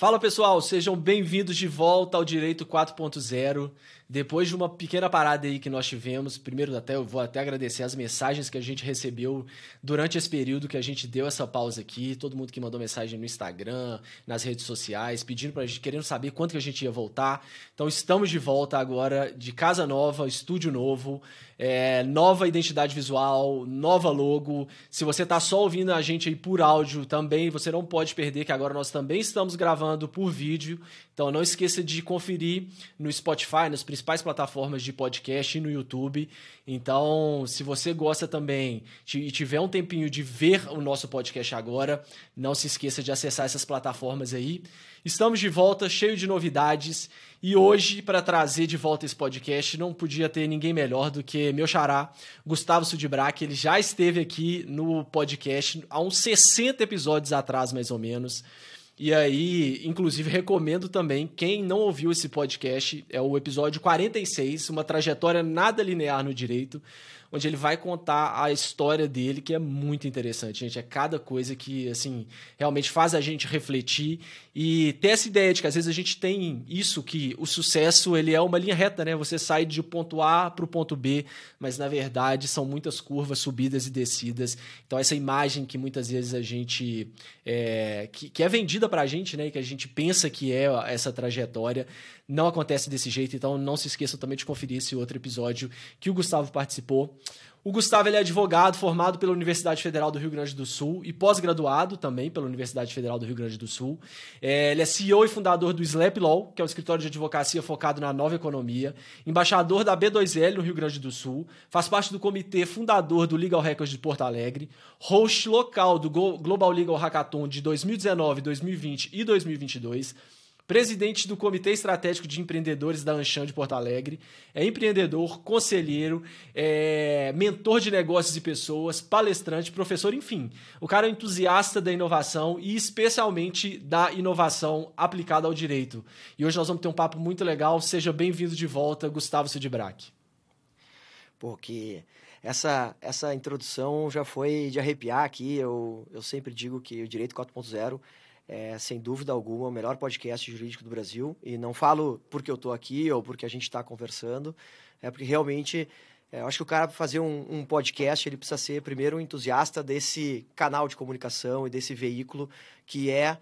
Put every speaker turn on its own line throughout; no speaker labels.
Fala pessoal, sejam bem-vindos de volta ao Direito 4.0. Depois de uma pequena parada aí que nós tivemos, primeiro eu vou até agradecer as mensagens que a gente recebeu durante esse período que a gente deu essa pausa aqui, todo mundo que mandou mensagem no Instagram, nas redes sociais, pedindo pra gente, querendo saber quando que a gente ia voltar. Então estamos de volta agora, de casa nova, estúdio novo, nova identidade visual, nova logo. Se você tá só ouvindo a gente aí por áudio também, você não pode perder que agora nós também estamos gravando por vídeo. Então não esqueça de conferir no Spotify, nas principais plataformas de podcast e no YouTube. Então, se você gosta também e tiver um tempinho de ver o nosso podcast agora, não se esqueça de acessar essas plataformas aí. Estamos de volta, cheio de novidades. E hoje, para trazer de volta esse podcast, não podia ter ninguém melhor do que meu xará, Gustavo Sudbrack. Ele já esteve aqui no podcast há uns 60 episódios atrás, mais ou menos. E aí, inclusive, recomendo também, quem não ouviu esse podcast, é o episódio 46, Uma Trajetória Nada Linear no Direito, onde ele vai contar a história dele, que é muito interessante, gente. É cada coisa que, assim, realmente faz a gente refletir e ter essa ideia de que, às vezes, a gente tem isso, que o sucesso, ele é uma linha reta, né? Você sai de ponto A para o ponto B, mas, na verdade, são muitas curvas, subidas e descidas. Então, essa imagem que, muitas vezes, a gente... que é vendida pra gente, né? Que a gente pensa que é essa trajetória, não acontece desse jeito. Então, não se esqueçam também de conferir esse outro episódio que o Gustavo participou. O Gustavo, ele é advogado formado pela Universidade Federal do Rio Grande do Sul e pós-graduado também pela Universidade Federal do Rio Grande do Sul. Ele é CEO e fundador do Slap Law, que é um escritório de advocacia focado na nova economia, embaixador da B2L no Rio Grande do Sul, faz parte do comitê fundador do Legal Records de Porto Alegre, host local do Global Legal Hackathon de 2019, 2020 e 2022, presidente do Comitê Estratégico de Empreendedores da Anshan de Porto Alegre, é empreendedor, conselheiro, mentor de negócios e pessoas, palestrante, professor, enfim. O cara é um entusiasta da inovação e especialmente da inovação aplicada ao direito. E hoje nós vamos ter um papo muito legal. Seja bem-vindo de volta, Gustavo Sudbrack.
Pô, que essa introdução já foi de arrepiar aqui. Eu sempre digo que o Direito 4.0 é, sem dúvida alguma, o melhor podcast jurídico do Brasil. E não falo porque eu estou aqui ou porque a gente está conversando, é porque realmente eu acho que o cara, para fazer um podcast, ele precisa ser, primeiro, um entusiasta desse canal de comunicação e desse veículo que é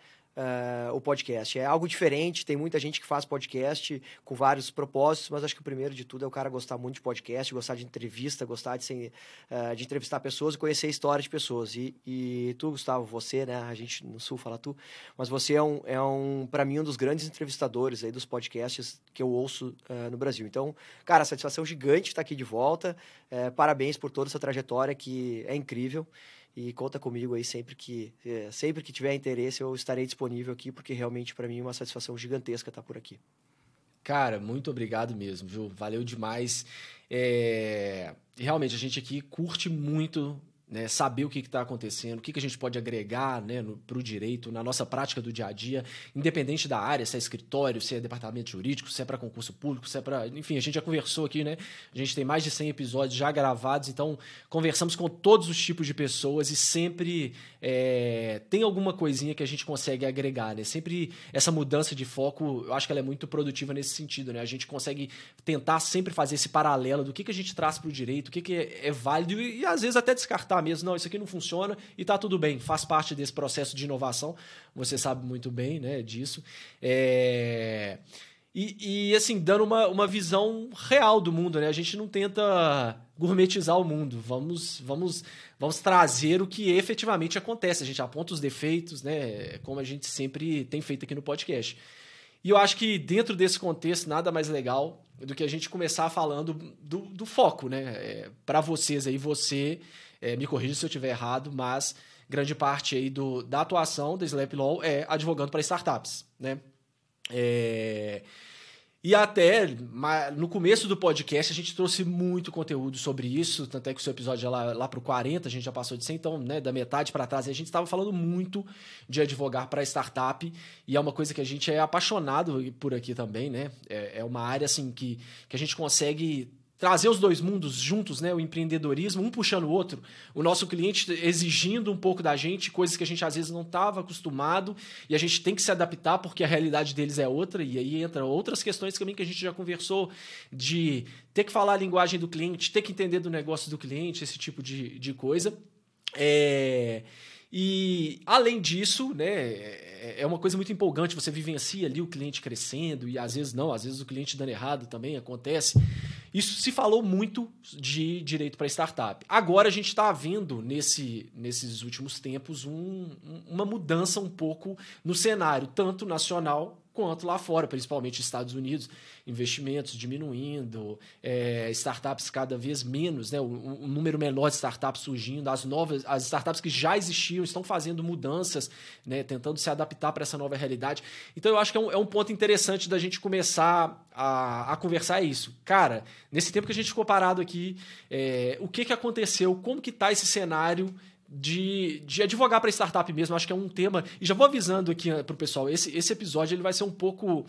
o podcast. É algo diferente, tem muita gente que faz podcast com vários propósitos, mas acho que o primeiro de tudo é o cara gostar muito de podcast, gostar de entrevista, gostar de entrevistar pessoas e conhecer a história de pessoas. E tu, Gustavo, você, né, a gente no Sul fala tu, mas você para mim, um dos grandes entrevistadores aí dos podcasts que eu ouço no Brasil. Então, cara, satisfação gigante estar aqui de volta, parabéns por toda essa trajetória que é incrível. E conta comigo aí sempre que tiver interesse, eu estarei disponível aqui, porque realmente para mim é uma satisfação gigantesca estar por aqui.
Cara, muito obrigado mesmo, viu? Valeu demais. Realmente, a gente aqui curte muito, né, saber o que está acontecendo, o que a gente pode agregar, né, para o direito, na nossa prática do dia a dia, independente da área, se é escritório, se é departamento jurídico, se é para concurso público, se é para... Enfim, a gente já conversou aqui, né? A gente tem mais de 100 episódios já gravados, então conversamos com todos os tipos de pessoas e sempre tem alguma coisinha que a gente consegue agregar, né? Sempre essa mudança de foco, eu acho que ela é muito produtiva nesse sentido, né? A gente consegue tentar sempre fazer esse paralelo do que a gente traz para o direito, o que é válido e às vezes até descartar mesmo, não, isso aqui não funciona e tá tudo bem, faz parte desse processo de inovação, você sabe muito bem, né, disso. E assim, dando uma visão real do mundo, né? A gente não tenta gourmetizar o mundo, vamos trazer o que efetivamente acontece, a gente aponta os defeitos, né, como a gente sempre tem feito aqui no podcast. E eu acho que dentro desse contexto, nada mais legal do que a gente começar falando do foco, né? Para vocês aí, me corrija se eu estiver errado, mas grande parte aí da atuação da Slap Law é advogando para startups, né? E até no começo do podcast a gente trouxe muito conteúdo sobre isso, tanto é que o seu episódio já lá para o 40, a gente já passou de 100, então, né, da metade para trás, a gente estava falando muito de advogar para startup, e é uma coisa que a gente é apaixonado por aqui também, né? É uma área assim, que a gente consegue trazer os dois mundos juntos, né? O empreendedorismo, um puxando o outro, o nosso cliente exigindo um pouco da gente, coisas que a gente às vezes não estava acostumado, e a gente tem que se adaptar porque a realidade deles é outra, e aí entra outras questões também que a gente já conversou, de ter que falar a linguagem do cliente, ter que entender do negócio do cliente, esse tipo de coisa. E, além disso, né, é uma coisa muito empolgante, você vivencia ali o cliente crescendo, e às vezes não, às vezes o cliente dando errado também acontece. Isso se falou muito de direito para startup. Agora a gente está vendo, nesses últimos tempos, uma mudança um pouco no cenário, tanto nacional quanto lá fora, principalmente Estados Unidos, investimentos diminuindo, startups cada vez menos, né, um número menor de startups surgindo, as startups que já existiam estão fazendo mudanças, né, tentando se adaptar para essa nova realidade. Então eu acho que é um ponto interessante da gente começar a conversar isso. Cara, nesse tempo que a gente ficou parado aqui, o que aconteceu, como que está esse cenário de advogar para startup mesmo? Acho que é um tema, e já vou avisando aqui para o pessoal, esse episódio ele vai ser um pouco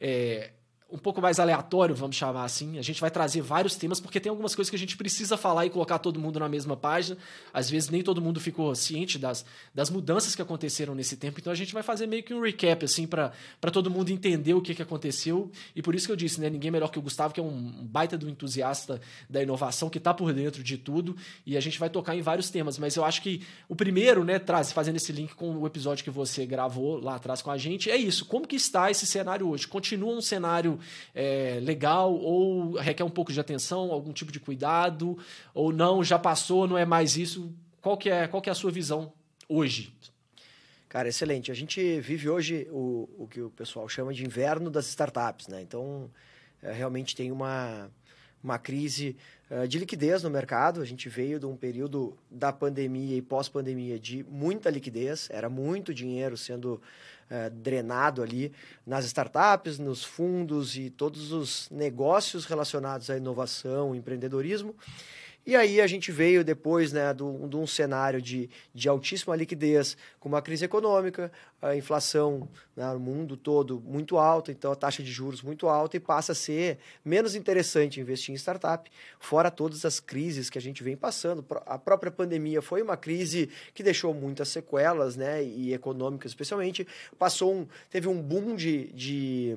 mais aleatório, vamos chamar assim. A gente vai trazer vários temas, porque tem algumas coisas que a gente precisa falar e colocar todo mundo na mesma página. Às vezes nem todo mundo ficou ciente das mudanças que aconteceram nesse tempo, então a gente vai fazer meio que um recap, assim, para todo mundo entender o que aconteceu. E por isso que eu disse, né, ninguém melhor que o Gustavo, que é um baita do entusiasta da inovação, que está por dentro de tudo, e a gente vai tocar em vários temas. Mas eu acho que o primeiro, né, fazendo esse link com o episódio que você gravou lá atrás com a gente, é isso. Como que está esse cenário hoje? Continua um cenário legal, ou requer um pouco de atenção, algum tipo de cuidado, ou não, já passou, não é mais isso? Qual que é a sua visão hoje?
Cara, excelente. A gente vive hoje o que o pessoal chama de inverno das startups, né? Então, realmente tem uma crise de liquidez no mercado. A gente veio de um período da pandemia e pós-pandemia de muita liquidez, era muito dinheiro sendo drenado ali nas startups, nos fundos e todos os negócios relacionados à inovação, empreendedorismo. E aí a gente veio depois, né, de um cenário de altíssima liquidez, com uma crise econômica, a inflação, né, no mundo todo muito alta, então a taxa de juros muito alta, e passa a ser menos interessante investir em startup, fora todas as crises que a gente vem passando. A própria pandemia foi uma crise que deixou muitas sequelas, né, e econômicas especialmente. Teve um boom de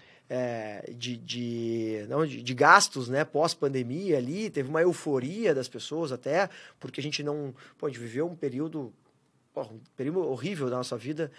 gastos, né, pós-pandemia ali, teve uma euforia das pessoas até, porque a gente viveu um período horrível da nossa vida,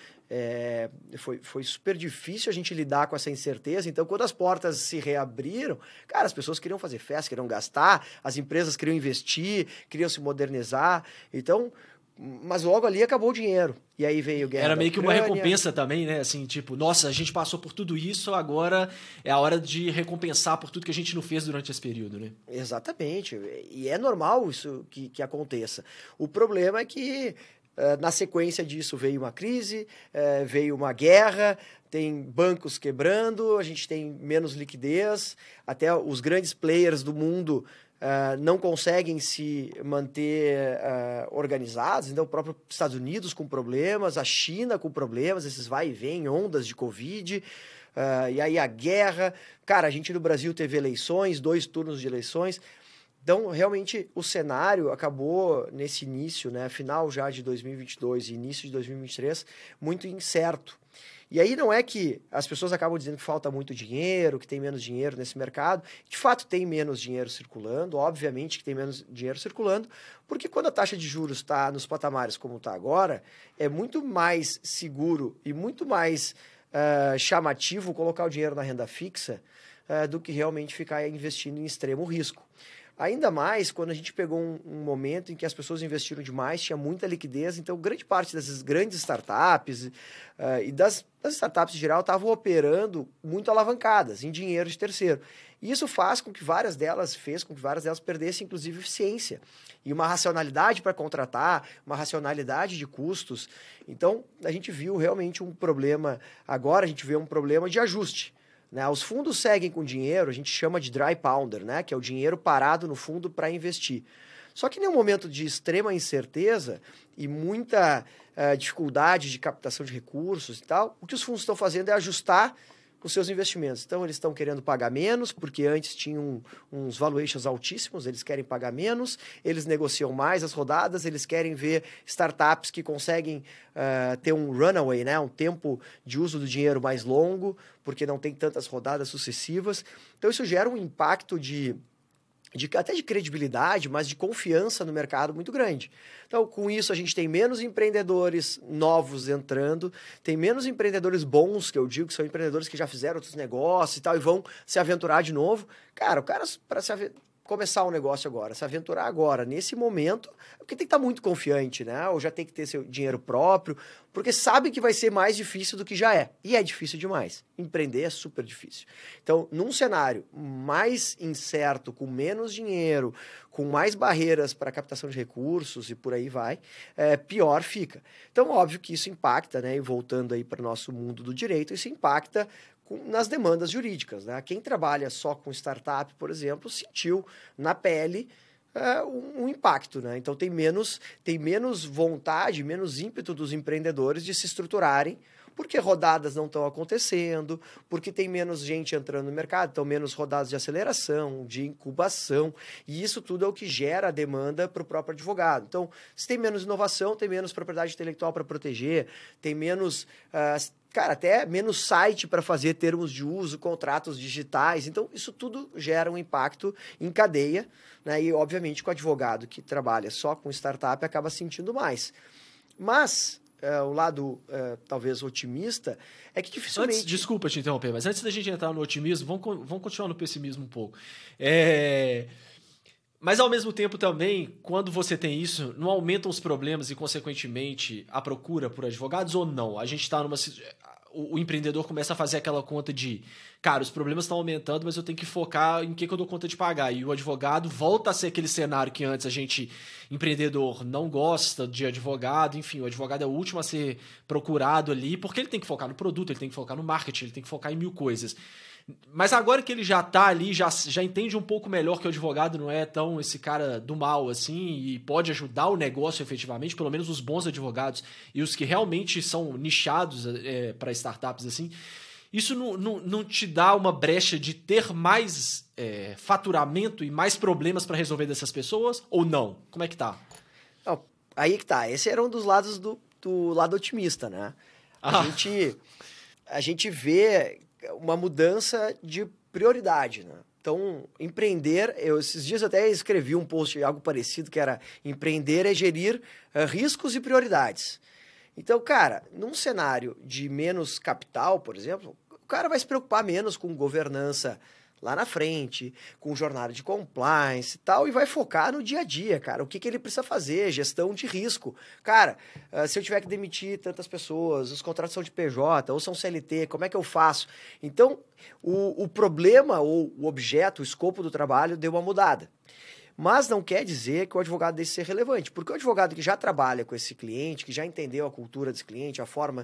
foi super difícil a gente lidar com essa incerteza. Então, quando as portas se reabriram, cara, as pessoas queriam fazer festa, queriam gastar, as empresas queriam investir, queriam se modernizar, então... Mas logo ali acabou o dinheiro. E aí veio guerra.
Era meio que uma recompensa também, né? Assim, tipo, nossa, a gente passou por tudo isso, agora é a hora de recompensar por tudo que a gente não fez durante esse período, né?
Exatamente. E é normal isso que aconteça. O problema é que, na sequência disso, veio uma crise, veio uma guerra, tem bancos quebrando, a gente tem menos liquidez, até os grandes players do mundo... não conseguem se manter organizados. Então, o próprio Estados Unidos com problemas, a China com problemas, esses vai e vem, ondas de Covid, e aí a guerra. Cara, a gente no Brasil teve eleições, 2 turnos de eleições. Então, realmente, o cenário acabou nesse início, né, final já de 2022 e início de 2023, muito incerto. E aí não é que as pessoas acabam dizendo que falta muito dinheiro, que tem menos dinheiro nesse mercado. De fato, tem menos dinheiro circulando, obviamente que tem menos dinheiro circulando, porque quando a taxa de juros está nos patamares como está agora, é muito mais seguro e muito mais chamativo colocar o dinheiro na renda fixa do que realmente ficar investindo em extremo risco. Ainda mais quando a gente pegou um momento em que as pessoas investiram demais, tinha muita liquidez, então grande parte dessas grandes startups e das startups em geral estavam operando muito alavancadas em dinheiro de terceiro. E isso fez com que várias delas perdessem, inclusive, eficiência e uma racionalidade para contratar, uma racionalidade de custos. Então, a gente viu realmente um problema, agora a gente vê um problema de ajuste. Né? Os fundos seguem com dinheiro, a gente chama de dry powder, né? Que é o dinheiro parado no fundo para investir. Só que em um momento de extrema incerteza e muita dificuldade de captação de recursos e tal, o que os fundos estão fazendo é ajustar os seus investimentos. Então, eles estão querendo pagar menos, porque antes tinham uns valuations altíssimos, eles querem pagar menos, eles negociam mais as rodadas, eles querem ver startups que conseguem ter um runaway, né? Um tempo de uso do dinheiro mais longo, porque não tem tantas rodadas sucessivas. Então, isso gera um impacto até de credibilidade, mas de confiança no mercado muito grande. Então, com isso, a gente tem menos empreendedores novos entrando, tem menos empreendedores bons, que eu digo que são empreendedores que já fizeram outros negócios e tal, e vão se aventurar de novo. Cara, o cara, para começar um negócio agora, se aventurar agora, nesse momento, porque tem que estar muito confiante, né? Ou já tem que ter seu dinheiro próprio, porque sabe que vai ser mais difícil do que já é. E é difícil demais. Empreender é super difícil. Então, num cenário mais incerto, com menos dinheiro, com mais barreiras para captação de recursos e por aí vai, pior fica. Então, óbvio que isso impacta, né? E voltando aí para o nosso mundo do direito, isso impacta nas demandas jurídicas, né? Quem trabalha só com startup, por exemplo, sentiu na pele um impacto, né? Então tem menos vontade, menos ímpeto dos empreendedores de se estruturarem, porque rodadas não estão acontecendo, porque tem menos gente entrando no mercado, então menos rodadas de aceleração, de incubação, e isso tudo é o que gera a demanda para o próprio advogado. Então, se tem menos inovação, tem menos propriedade intelectual para proteger, tem menos... até menos site para fazer termos de uso, contratos digitais. Então, isso tudo gera um impacto em cadeia, né? E, obviamente, com o advogado que trabalha só com startup acaba sentindo mais. Mas, o lado, talvez, otimista, é que dificilmente...
Desculpa te interromper, mas antes da gente entrar no otimismo, vamos continuar no pessimismo um pouco. Mas, ao mesmo tempo, também, quando você tem isso, não aumentam os problemas e, consequentemente, a procura por advogados ou não? A gente está numa... O empreendedor começa a fazer aquela conta de, cara, os problemas estão aumentando, mas eu tenho que focar em que eu dou conta de pagar. E o advogado volta a ser aquele cenário que antes empreendedor, não gosta de advogado. Enfim, o advogado é o último a ser procurado ali, porque ele tem que focar no produto, ele tem que focar no marketing, ele tem que focar em 1000 coisas. Mas agora que ele já tá ali, já entende um pouco melhor que o advogado não é tão esse cara do mal assim e pode ajudar o negócio efetivamente, pelo menos os bons advogados e os que realmente são nichados para startups assim, isso não te dá uma brecha de ter mais faturamento e mais problemas para resolver dessas pessoas ou não? Como é que tá?
Aí que tá. Esse era um dos lados do lado otimista, né? A gente vê uma mudança de prioridade, né? Então, empreender... esses dias até escrevi um post, algo parecido, que era empreender é gerir riscos e prioridades. Então, cara, num cenário de menos capital, por exemplo, o cara vai se preocupar menos com governança lá na frente, com jornada de compliance e tal, e vai focar no dia a dia, cara. O que ele precisa fazer, gestão de risco. Cara, se eu tiver que demitir tantas pessoas, os contratos são de PJ ou são CLT, como é que eu faço? Então, o problema ou o objeto, o escopo do trabalho deu uma mudada. Mas não quer dizer que o advogado deixe de ser relevante, porque o advogado que já trabalha com esse cliente, que já entendeu a cultura desse cliente, a forma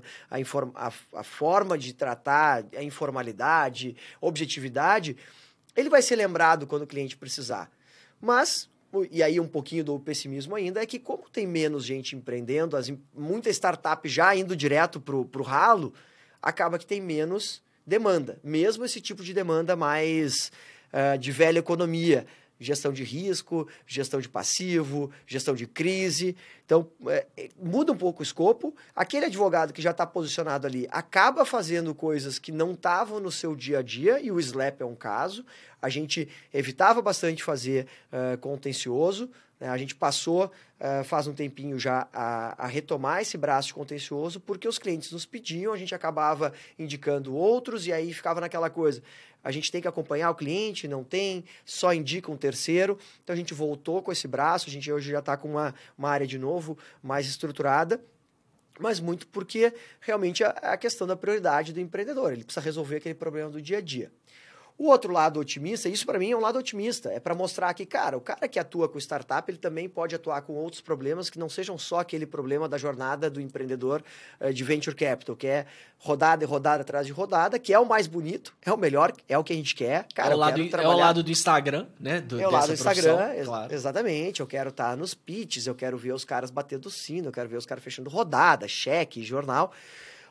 de tratar, a informalidade, objetividade, ele vai ser lembrado quando o cliente precisar. Mas, e aí um pouquinho do pessimismo ainda, é que como tem menos gente empreendendo, muita startup já indo direto pro ralo, acaba que tem menos demanda. Mesmo esse tipo de demanda mais de velha economia, gestão de risco, gestão de passivo, gestão de crise. Então, muda um pouco o escopo. Aquele advogado que já está posicionado ali acaba fazendo coisas que não estavam no seu dia a dia, e o SLAP é um caso. A gente evitava bastante fazer contencioso, né? A gente passou, faz um tempinho já, a retomar esse braço de contencioso, porque os clientes nos pediam, a gente acabava indicando outros, e aí ficava naquela coisa... A gente tem que acompanhar o cliente, não tem, só indica um terceiro. Então, a gente voltou com esse braço, a gente hoje já está com uma área de novo mais estruturada, mas muito porque realmente a questão da prioridade do empreendedor. Ele precisa resolver aquele problema do dia a dia. O outro lado otimista, isso para mim é um lado otimista, é para mostrar que, cara, o cara que atua com startup, ele também pode atuar com outros problemas que não sejam só aquele problema da jornada do empreendedor de venture capital, que é rodada e rodada atrás de rodada, que é o mais bonito, é o melhor, é o que a gente quer. Cara,
é o lado do Instagram, né?
É o lado do Instagram, claro. Exatamente. Eu quero estar nos pitches, eu quero ver os caras batendo sino, eu quero ver os caras fechando rodada, cheque, jornal.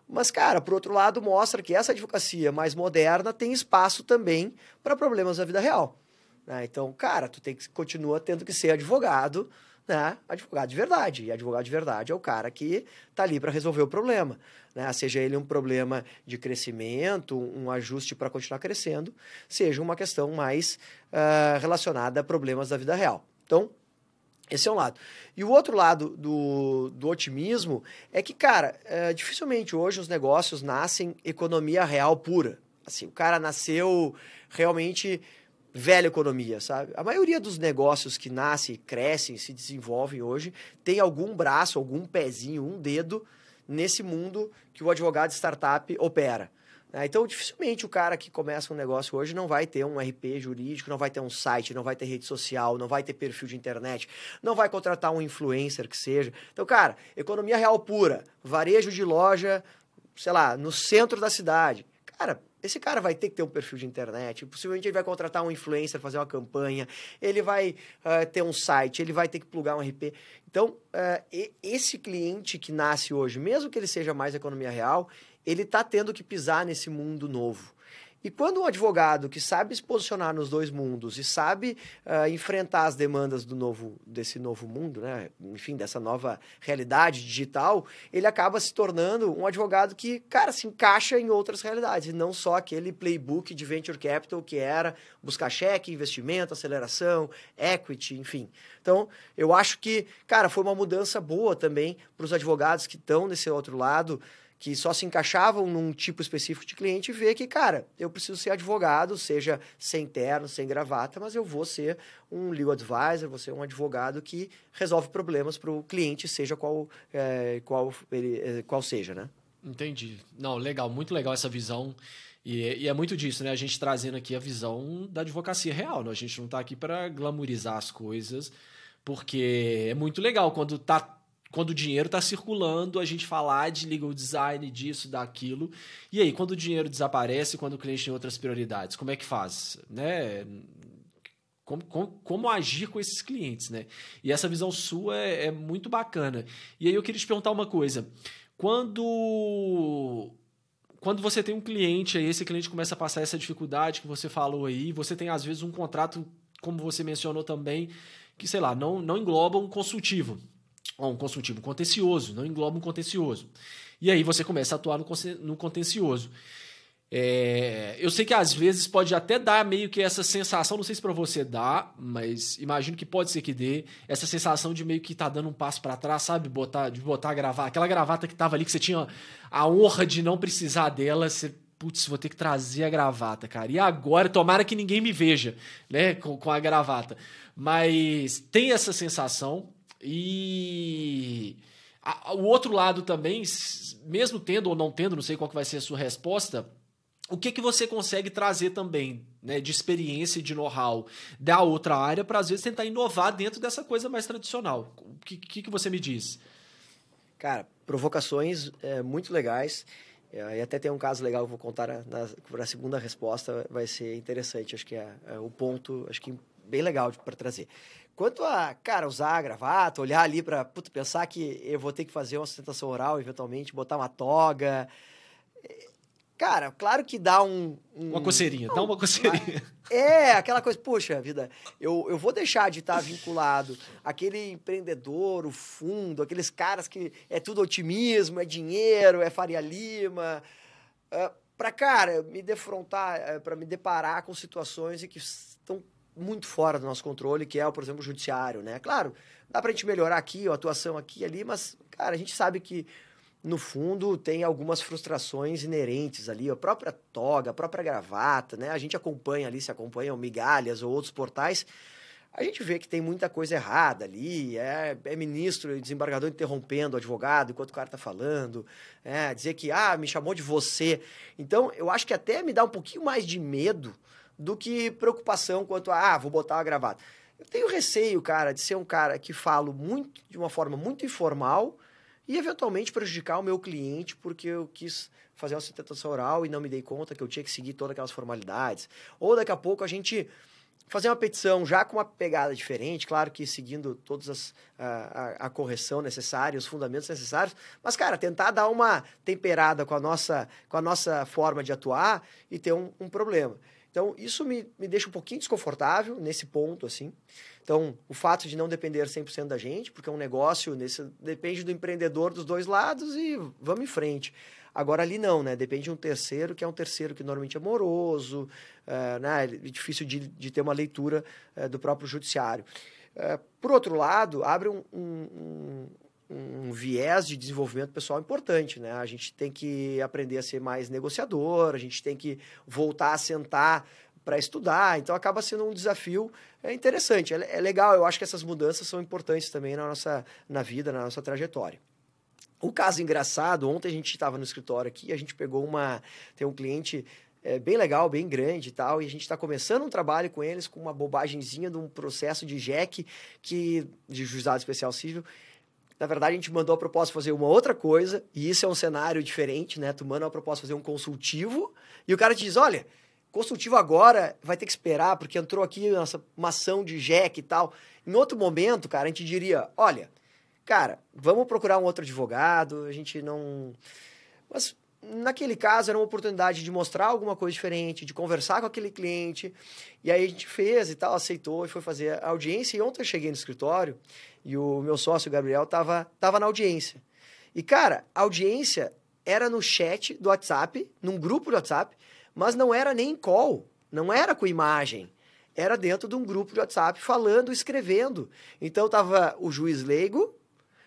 Mas, cara, por outro lado, mostra que essa advocacia mais moderna tem espaço também para problemas da vida real. Né? Então, cara, continua tendo que ser advogado, né? Advogado de verdade. E advogado de verdade é o cara que está ali para resolver o problema. Né? Seja ele um problema de crescimento, um ajuste para continuar crescendo, seja uma questão mais relacionada a problemas da vida real. Então, esse é um lado. E o outro lado do otimismo é que, cara, dificilmente hoje os negócios nascem economia real pura. Assim, o cara nasceu realmente velha economia, sabe? A maioria dos negócios que nascem, crescem, se desenvolvem hoje, tem algum braço, algum pezinho, um dedo nesse mundo que o advogado de startup opera. Então, dificilmente o cara que começa um negócio hoje não vai ter um RP jurídico, não vai ter um site, não vai ter rede social, não vai ter perfil de internet, não vai contratar um influencer que seja. Então, cara, economia real pura, varejo de loja, sei lá, no centro da cidade. Cara, esse cara vai ter que ter um perfil de internet, possivelmente ele vai contratar um influencer, fazer uma campanha, ele vai ter um site, ele vai ter que plugar um RP. Então, esse cliente que nasce hoje, mesmo que ele seja mais economia real, ele está tendo que pisar nesse mundo novo. E quando um advogado que sabe se posicionar nos dois mundos e sabe enfrentar as demandas desse novo mundo, né? Enfim, dessa nova realidade digital, ele acaba se tornando um advogado que, cara, se encaixa em outras realidades, e não só aquele playbook de venture capital que era buscar cheque, investimento, aceleração, equity, enfim. Então, eu acho que, cara, foi uma mudança boa também para os advogados que estão nesse outro lado, que só se encaixavam num tipo específico de cliente, e ver que, cara, eu preciso ser advogado, seja sem terno, sem gravata, mas eu vou ser um legal advisor, vou ser um advogado que resolve problemas para o cliente, seja qual seja, né?
Entendi. Não, legal, muito legal essa visão. E é muito disso, né? A gente trazendo aqui a visão da advocacia real, né? A gente não está aqui para glamourizar as coisas, porque é muito legal quando o dinheiro está circulando, a gente falar de legal design, disso, daquilo. E aí, quando o dinheiro desaparece, quando o cliente tem outras prioridades, como é que faz? Né? Como agir com esses clientes, né? E essa visão sua é muito bacana. E aí eu queria te perguntar uma coisa. Quando você tem um cliente, aí esse cliente começa a passar essa dificuldade que você falou aí, você tem às vezes um contrato, como você mencionou também, que, sei lá, não engloba um consultivo. Um consultivo contencioso, não engloba um contencioso. E aí você começa a atuar no contencioso. Eu sei que às vezes pode até dar meio que essa sensação, não sei se para você dá, mas imagino que pode ser que dê, essa sensação de meio que tá dando um passo para trás, sabe? De botar a gravata, aquela gravata que tava ali, que você tinha a honra de não precisar dela, você, putz, vou ter que trazer a gravata, cara. E agora, tomara que ninguém me veja, né, com a gravata. Mas tem essa sensação. E o outro lado também, mesmo tendo ou não tendo, não sei qual que vai ser a sua resposta, o que você consegue trazer também, né, de experiência e de know-how da outra área para, às vezes, tentar inovar dentro dessa coisa mais tradicional? O que você me diz?
Cara, provocações muito legais. E até tem um caso legal que eu vou contar na segunda resposta, vai ser interessante. Acho que é o ponto, acho que bem legal para trazer. Quanto a, cara, usar a gravata, olhar ali para pensar que eu vou ter que fazer uma sustentação oral, eventualmente, botar uma toga. Cara, claro que dá
uma coceirinha, dá uma coceirinha.
Aquela coisa, poxa vida, eu vou deixar de estar vinculado àquele empreendedor, o fundo, aqueles caras que é tudo otimismo, é dinheiro, é Faria Lima, para, cara, me defrontar, para me deparar com situações que estão muito fora do nosso controle, que é, por exemplo, o judiciário, né? Claro, dá pra gente melhorar aqui, a atuação aqui e ali, mas, cara, a gente sabe que, no fundo, tem algumas frustrações inerentes ali, a própria toga, a própria gravata, né? A gente acompanha ali, se acompanham migalhas ou outros portais, a gente vê que tem muita coisa errada ali, é ministro e desembargador interrompendo o advogado enquanto o cara tá falando, dizer que, me chamou de você. Então, eu acho que até me dá um pouquinho mais de medo do que preocupação quanto a, vou botar uma gravata. Eu tenho receio, cara, de ser um cara que falo de uma forma muito informal e, eventualmente, prejudicar o meu cliente porque eu quis fazer uma sustentação oral e não me dei conta que eu tinha que seguir todas aquelas formalidades. Ou, daqui a pouco, a gente fazer uma petição já com uma pegada diferente, claro que seguindo todas a correção necessária, os fundamentos necessários, mas, cara, tentar dar uma temperada com a nossa forma de atuar e ter um problema. Então, isso me deixa um pouquinho desconfortável nesse ponto, assim. Então, o fato de não depender 100% da gente, porque é um negócio, depende do empreendedor dos dois lados e vamos em frente. Agora, ali não, né? Depende de um terceiro, que é um terceiro que normalmente é moroso, né? É difícil de ter uma leitura do próprio judiciário. Por outro lado, abre um viés de desenvolvimento pessoal importante, né? A gente tem que aprender a ser mais negociador, a gente tem que voltar a sentar para estudar, então acaba sendo um desafio interessante, é legal, eu acho que essas mudanças são importantes também na vida, na nossa trajetória. O caso engraçado, ontem a gente estava no escritório aqui, a gente pegou tem um cliente bem legal, bem grande e tal, e a gente está começando um trabalho com eles, com uma bobagemzinha de um processo de JEC, de Juizado Especial Civil. Na verdade, a gente mandou a proposta fazer uma outra coisa, e isso é um cenário diferente, né? Tu manda uma proposta fazer um consultivo, e o cara te diz, olha, consultivo agora vai ter que esperar, porque entrou aqui uma ação de JEC e tal. Em outro momento, cara, a gente diria, olha, cara, vamos procurar um outro advogado, a gente não... Mas naquele caso era uma oportunidade de mostrar alguma coisa diferente, de conversar com aquele cliente, e aí a gente fez e tal, aceitou e foi fazer a audiência, e ontem eu cheguei no escritório e o meu sócio, o Gabriel, tava na audiência. E, cara, a audiência era no chat do WhatsApp, num grupo do WhatsApp, mas não era nem em call, não era com imagem, era dentro de um grupo de WhatsApp falando, escrevendo. Então tava o juiz leigo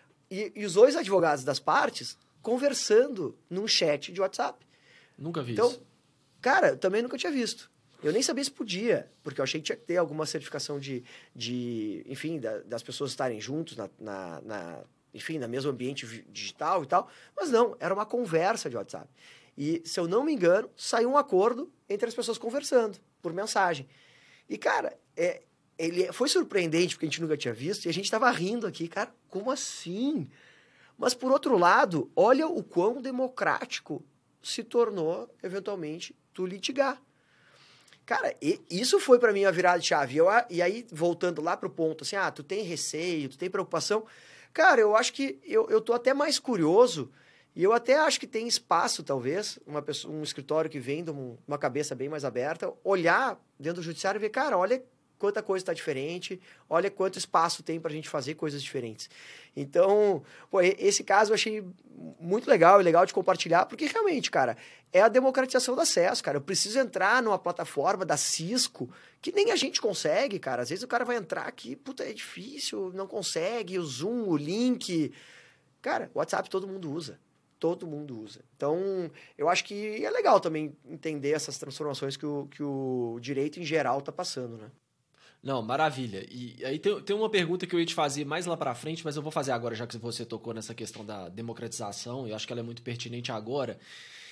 e os dois advogados das partes conversando num chat de WhatsApp.
Nunca vi
então,
isso.
Cara, eu também nunca tinha visto. Eu nem sabia se podia, porque eu achei que tinha que ter alguma certificação enfim, das pessoas estarem juntos enfim, no mesmo ambiente digital e tal. Mas não, era uma conversa de WhatsApp. E, se eu não me engano, saiu um acordo entre as pessoas conversando, por mensagem. E, cara, ele foi surpreendente, porque a gente nunca tinha visto, e a gente estava rindo aqui, cara, como assim? Mas, por outro lado, olha o quão democrático se tornou, eventualmente, tu litigar. Cara, isso foi para mim a virada de chave. E aí, voltando lá pro ponto, assim, tu tem receio, tu tem preocupação. Cara, eu acho que eu tô até mais curioso, e eu até acho que tem espaço, talvez, um escritório que vem de uma cabeça bem mais aberta, olhar dentro do judiciário e ver, cara, olha quanta coisa está diferente, olha quanto espaço tem para a gente fazer coisas diferentes. Então, pô, esse caso eu achei muito legal e legal de compartilhar, porque realmente, cara, é a democratização do acesso, cara. Eu preciso entrar numa plataforma da Cisco, que nem a gente consegue, cara. Às vezes o cara vai entrar aqui, puta, é difícil, não consegue, o Zoom, o link. Cara, o WhatsApp todo mundo usa. Todo mundo usa. Então, eu acho que é legal também entender essas transformações que o direito em geral está passando, né?
Não, maravilha. E aí tem uma pergunta que eu ia te fazer mais lá pra frente, mas eu vou fazer agora, já que você tocou nessa questão da democratização, e eu acho que ela é muito pertinente agora,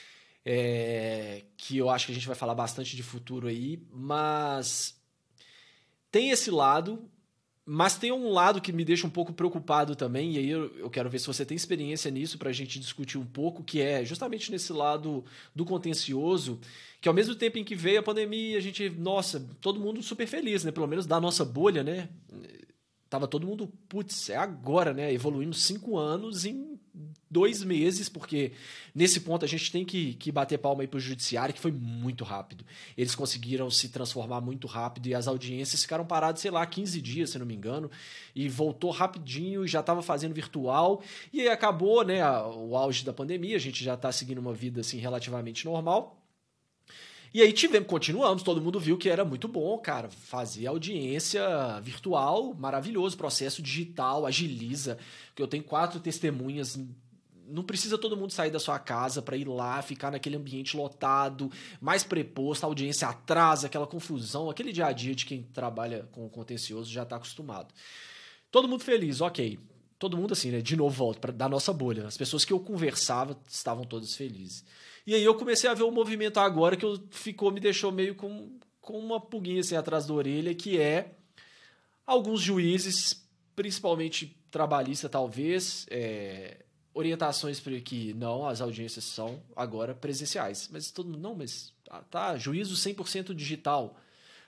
que eu acho que a gente vai falar bastante de futuro aí, mas tem esse lado, mas tem um lado que me deixa um pouco preocupado também, e aí eu quero ver se você tem experiência nisso pra gente discutir um pouco, que é justamente nesse lado do contencioso, que ao mesmo tempo em que veio a pandemia, a gente, nossa, todo mundo super feliz, né? Pelo menos da nossa bolha, né? Tava todo mundo, putz, é agora, né? Evoluímos 5 anos em 2 meses, porque nesse ponto a gente tem que bater palma aí pro judiciário, que foi muito rápido. Eles conseguiram se transformar muito rápido e as audiências ficaram paradas, sei lá, 15 dias, se não me engano, e voltou rapidinho e já estava fazendo virtual, e aí acabou, né, o auge da pandemia, a gente já está seguindo uma vida assim relativamente normal. E aí continuamos, todo mundo viu que era muito bom, cara, fazer audiência virtual, maravilhoso, processo digital, agiliza, que eu tenho 4 testemunhas, não precisa todo mundo sair da sua casa para ir lá, ficar naquele ambiente lotado, mais preposto, a audiência atrasa, aquela confusão, aquele dia a dia de quem trabalha com o contencioso já está acostumado. Todo mundo feliz, ok. Todo mundo assim, né? De novo, volta da nossa bolha. As pessoas que eu conversava estavam todas felizes. E aí eu comecei a ver um movimento agora que me deixou meio com uma pulguinha assim atrás da orelha, que é alguns juízes, principalmente trabalhista talvez, orientações para que não, as audiências são agora presenciais. Mas todo mundo, não, mas tá, juízo 100% digital.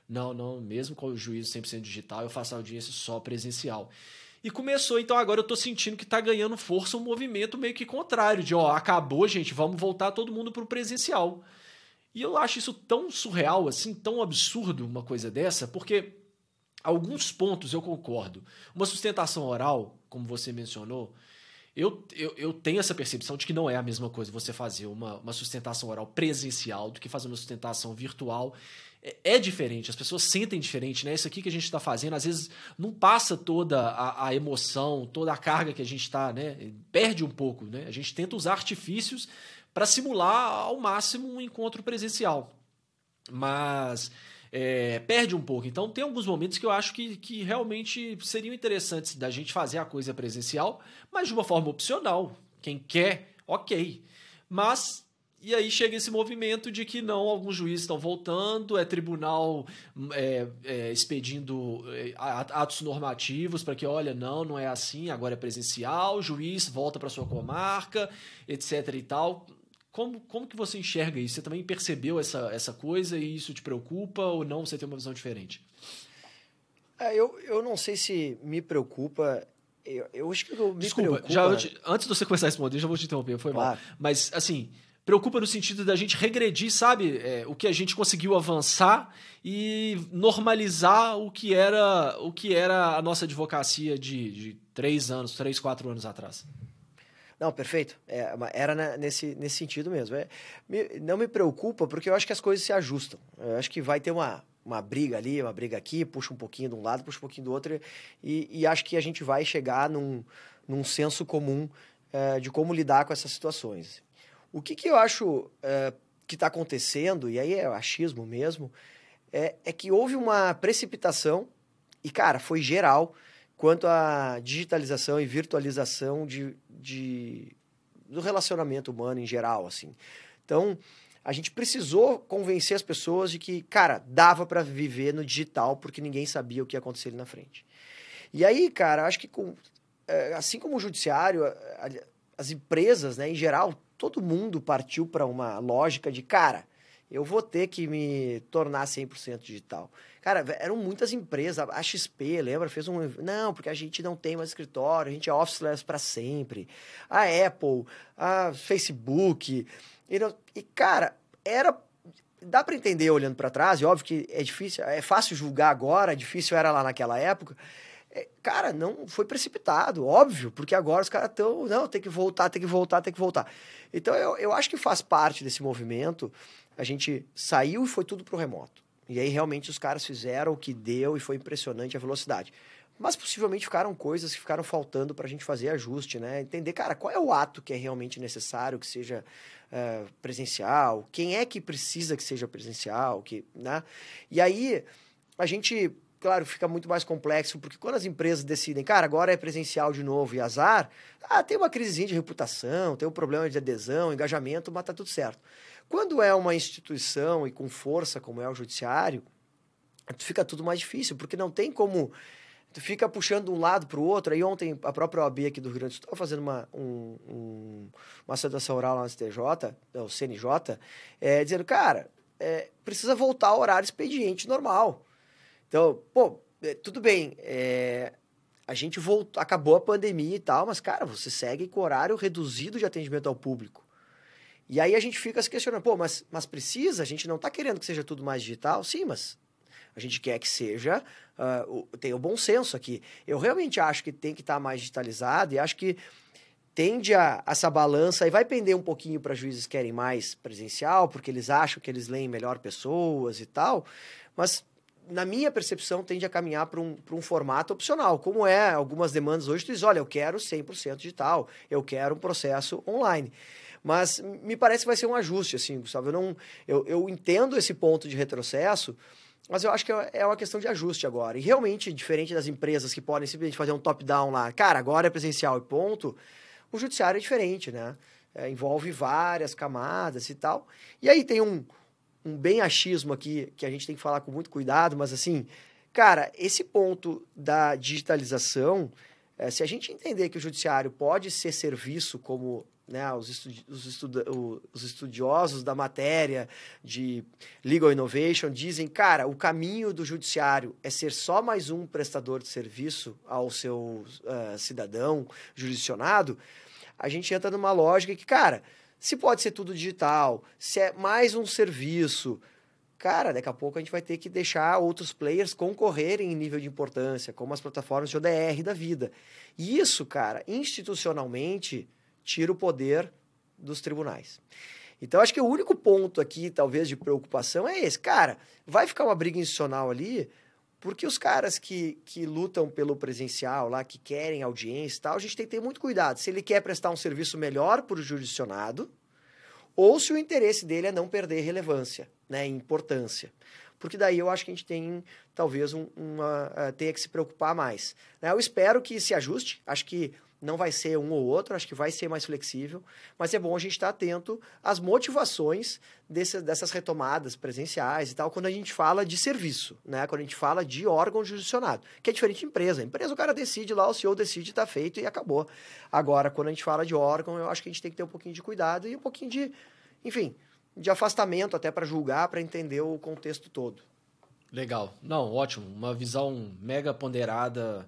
Não, mesmo com o juízo 100% digital, eu faço audiência só presencial. E começou, então agora eu tô sentindo que tá ganhando força um movimento meio que contrário, de acabou, gente, vamos voltar todo mundo pro presencial. E eu acho isso tão surreal, assim, tão absurdo uma coisa dessa, porque alguns pontos eu concordo. Uma sustentação oral, como você mencionou, eu tenho essa percepção de que não é a mesma coisa você fazer uma sustentação oral presencial do que fazer uma sustentação virtual. É diferente, as pessoas sentem diferente, né? Isso aqui que a gente está fazendo, às vezes não passa toda a emoção, toda a carga que a gente está, né? Perde um pouco, né? A gente tenta usar artifícios para simular ao máximo um encontro presencial. Mas perde um pouco. Então tem alguns momentos que eu acho que realmente seriam interessantes da gente fazer a coisa presencial, mas de uma forma opcional. Quem quer, ok. Mas, e aí chega esse movimento de que não, alguns juízes estão voltando, tribunal expedindo atos normativos para que, olha, não é assim, agora é presencial, juiz volta para sua comarca, etc e tal. Como que você enxerga isso? Você também percebeu essa coisa e isso te preocupa ou não? Você tem uma visão diferente?
Eu não sei se me preocupa. Eu acho que me preocupa...
Antes de você começar a responder, já vou te interromper, foi
claro.
mal. Mas, assim, preocupa no sentido da gente regredir, sabe? O que a gente conseguiu avançar e normalizar o que era a nossa advocacia de 3, 4 anos atrás.
Não, perfeito. Era nesse sentido mesmo. Não me preocupa, porque eu acho que as coisas se ajustam. Eu acho que vai ter uma briga ali, uma briga aqui, puxa um pouquinho de um lado, puxa um pouquinho do outro, e acho que a gente vai chegar num senso comum de como lidar com essas situações. O que eu acho que está acontecendo, e aí é achismo mesmo, é que houve uma precipitação, e, cara, foi geral, quanto à digitalização e virtualização do relacionamento humano em geral, assim. Então, a gente precisou convencer as pessoas de que, cara, dava para viver no digital, porque ninguém sabia o que ia acontecer ali na frente. E aí, cara, acho que assim como o judiciário, as empresas, né, em geral, todo mundo partiu para uma lógica de, cara, eu vou ter que me tornar 100% digital. Cara, eram muitas empresas, a XP, lembra? Fez não, porque a gente não tem mais escritório, a gente é officeless para sempre. A Apple, a Facebook. E cara, dá para entender olhando para trás, e óbvio que é difícil, é fácil julgar agora, difícil era lá naquela época. Cara, não foi precipitado, óbvio, porque agora os caras estão, não, tem que voltar. Então, eu acho que faz parte desse movimento. A gente saiu e foi tudo pro remoto. E aí, realmente, os caras fizeram o que deu e foi impressionante a velocidade. Mas, possivelmente, ficaram coisas que ficaram faltando para a gente fazer ajuste, né? Entender, cara, qual é o ato que é realmente necessário que seja presencial? Quem é que precisa que seja presencial? Né? E aí, a gente, claro, fica muito mais complexo, porque quando as empresas decidem, cara, agora é presencial de novo e azar, tem uma crisezinha de reputação, tem um problema de adesão, engajamento, mas tá tudo certo. Quando é uma instituição e com força, como é o judiciário, fica tudo mais difícil, porque não tem como... Tu fica puxando de um lado para o outro. Aí ontem a própria OAB aqui do Rio Grande do Sul estava fazendo uma situação oral lá no STJ, o CNJ, dizendo, cara, precisa voltar ao horário expediente normal. Então, tudo bem, a gente acabou a pandemia e tal, mas, cara, você segue com horário reduzido de atendimento ao público. E aí a gente fica se questionando, mas precisa? A gente não está querendo que seja tudo mais digital? Sim, mas a gente quer que seja, tenha o bom senso aqui. Eu realmente acho que tem que estar mais digitalizado e acho que tende a essa balança, e vai pender um pouquinho para juízes que querem mais presencial, porque eles acham que eles leem melhor pessoas e tal, mas na minha percepção tende a caminhar para um formato opcional, como algumas demandas hoje, tu diz, olha, eu quero 100% digital, eu quero um processo online. Mas me parece que vai ser um ajuste, assim, Gustavo. Eu entendo esse ponto de retrocesso, mas eu acho que é uma questão de ajuste agora. E realmente, diferente das empresas que podem simplesmente fazer um top-down lá, cara, agora é presencial e ponto, o judiciário é diferente, né? Envolve várias camadas e tal. E aí tem um bem achismo aqui, que a gente tem que falar com muito cuidado, mas assim, cara, esse ponto da digitalização, se a gente entender que o judiciário pode ser serviço como né, os estudiosos da matéria de Legal Innovation dizem, cara, o caminho do judiciário é ser só mais um prestador de serviço ao seu cidadão jurisdicionado, a gente entra numa lógica que, cara, se pode ser tudo digital, se é mais um serviço, cara, daqui a pouco a gente vai ter que deixar outros players concorrerem em nível de importância, como as plataformas de ODR da vida. E isso, cara, institucionalmente, tira o poder dos tribunais. Então, acho que o único ponto aqui, talvez, de preocupação é esse. Cara, vai ficar uma briga institucional ali, porque os caras que lutam pelo presencial lá, que querem audiência e tal, a gente tem que ter muito cuidado. Se ele quer prestar um serviço melhor para o jurisdicionado, ou se o interesse dele é não perder relevância, né, importância. Porque daí eu acho que a gente tem, talvez, tenha que se preocupar mais. Né? Eu espero que se ajuste, acho que não vai ser um ou outro, acho que vai ser mais flexível, mas é bom a gente estar atento às motivações dessas retomadas presenciais e tal, quando a gente fala de serviço, né? Quando a gente fala de órgão jurisdicionado, que é diferente de empresa. Empresa o cara decide lá, o CEO decide, está feito e acabou. Agora, quando a gente fala de órgão, eu acho que a gente tem que ter um pouquinho de cuidado e um pouquinho de, enfim, de afastamento até para julgar, para entender o contexto todo.
Legal. Não, ótimo. Uma visão mega ponderada.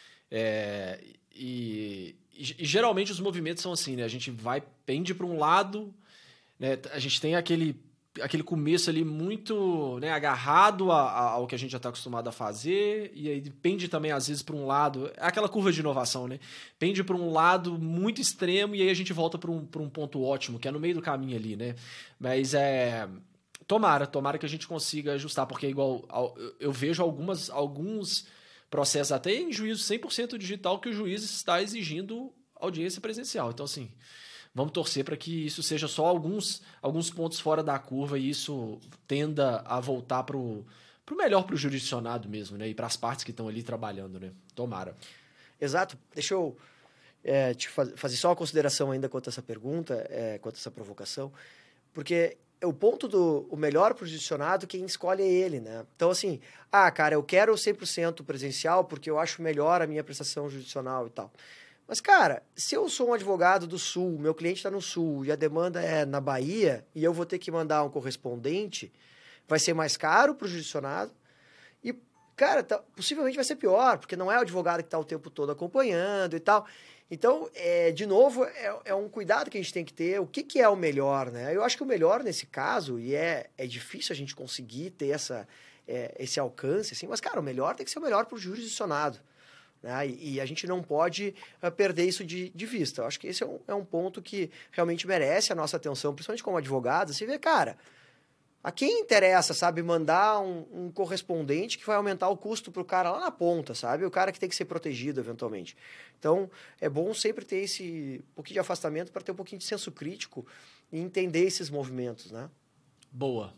E geralmente os movimentos são assim, né? A gente pende para um lado, né? A gente tem aquele começo ali muito, né, agarrado ao que a gente já está acostumado a fazer, e aí pende também às vezes para um lado, é aquela curva de inovação, né? Pende para um lado muito extremo e aí a gente volta para um ponto ótimo, que é no meio do caminho ali, né? Mas tomara que a gente consiga ajustar, porque igual eu vejo alguns processos até em juízo 100% digital que o juiz está exigindo audiência presencial. Então, assim, vamos torcer para que isso seja só alguns pontos fora da curva e isso tenda a voltar para o melhor para o jurisdicionado mesmo, né? E para as partes que estão ali trabalhando, né? Tomara.
Exato. Deixa eu te fazer só uma consideração ainda quanto a essa pergunta, quanto a essa provocação, porque o ponto o melhor para o jurisdicionado, quem escolhe é ele, né? Então, assim, cara, eu quero 100% presencial porque eu acho melhor a minha prestação jurisdicional e tal. Mas, cara, se eu sou um advogado do Sul, meu cliente está no Sul e a demanda é na Bahia e eu vou ter que mandar um correspondente, vai ser mais caro para o jurisdicionado e, cara, possivelmente vai ser pior, porque não é o advogado que está o tempo todo acompanhando e tal. Então, de novo, é um cuidado que a gente tem que ter. O que é o melhor, né? Eu acho que o melhor nesse caso, e é difícil a gente conseguir ter esse alcance, assim, mas, cara, o melhor tem que ser o melhor para o jurisdicionado. Né? E a gente não pode perder isso de vista. Eu acho que esse é um ponto que realmente merece a nossa atenção, principalmente como advogado. Você vê, cara, a quem interessa, sabe, mandar um correspondente que vai aumentar o custo para o cara lá na ponta, sabe? O cara que tem que ser protegido eventualmente. Então, é bom sempre ter esse pouquinho de afastamento para ter um pouquinho de senso crítico e entender esses movimentos, né?
Boa.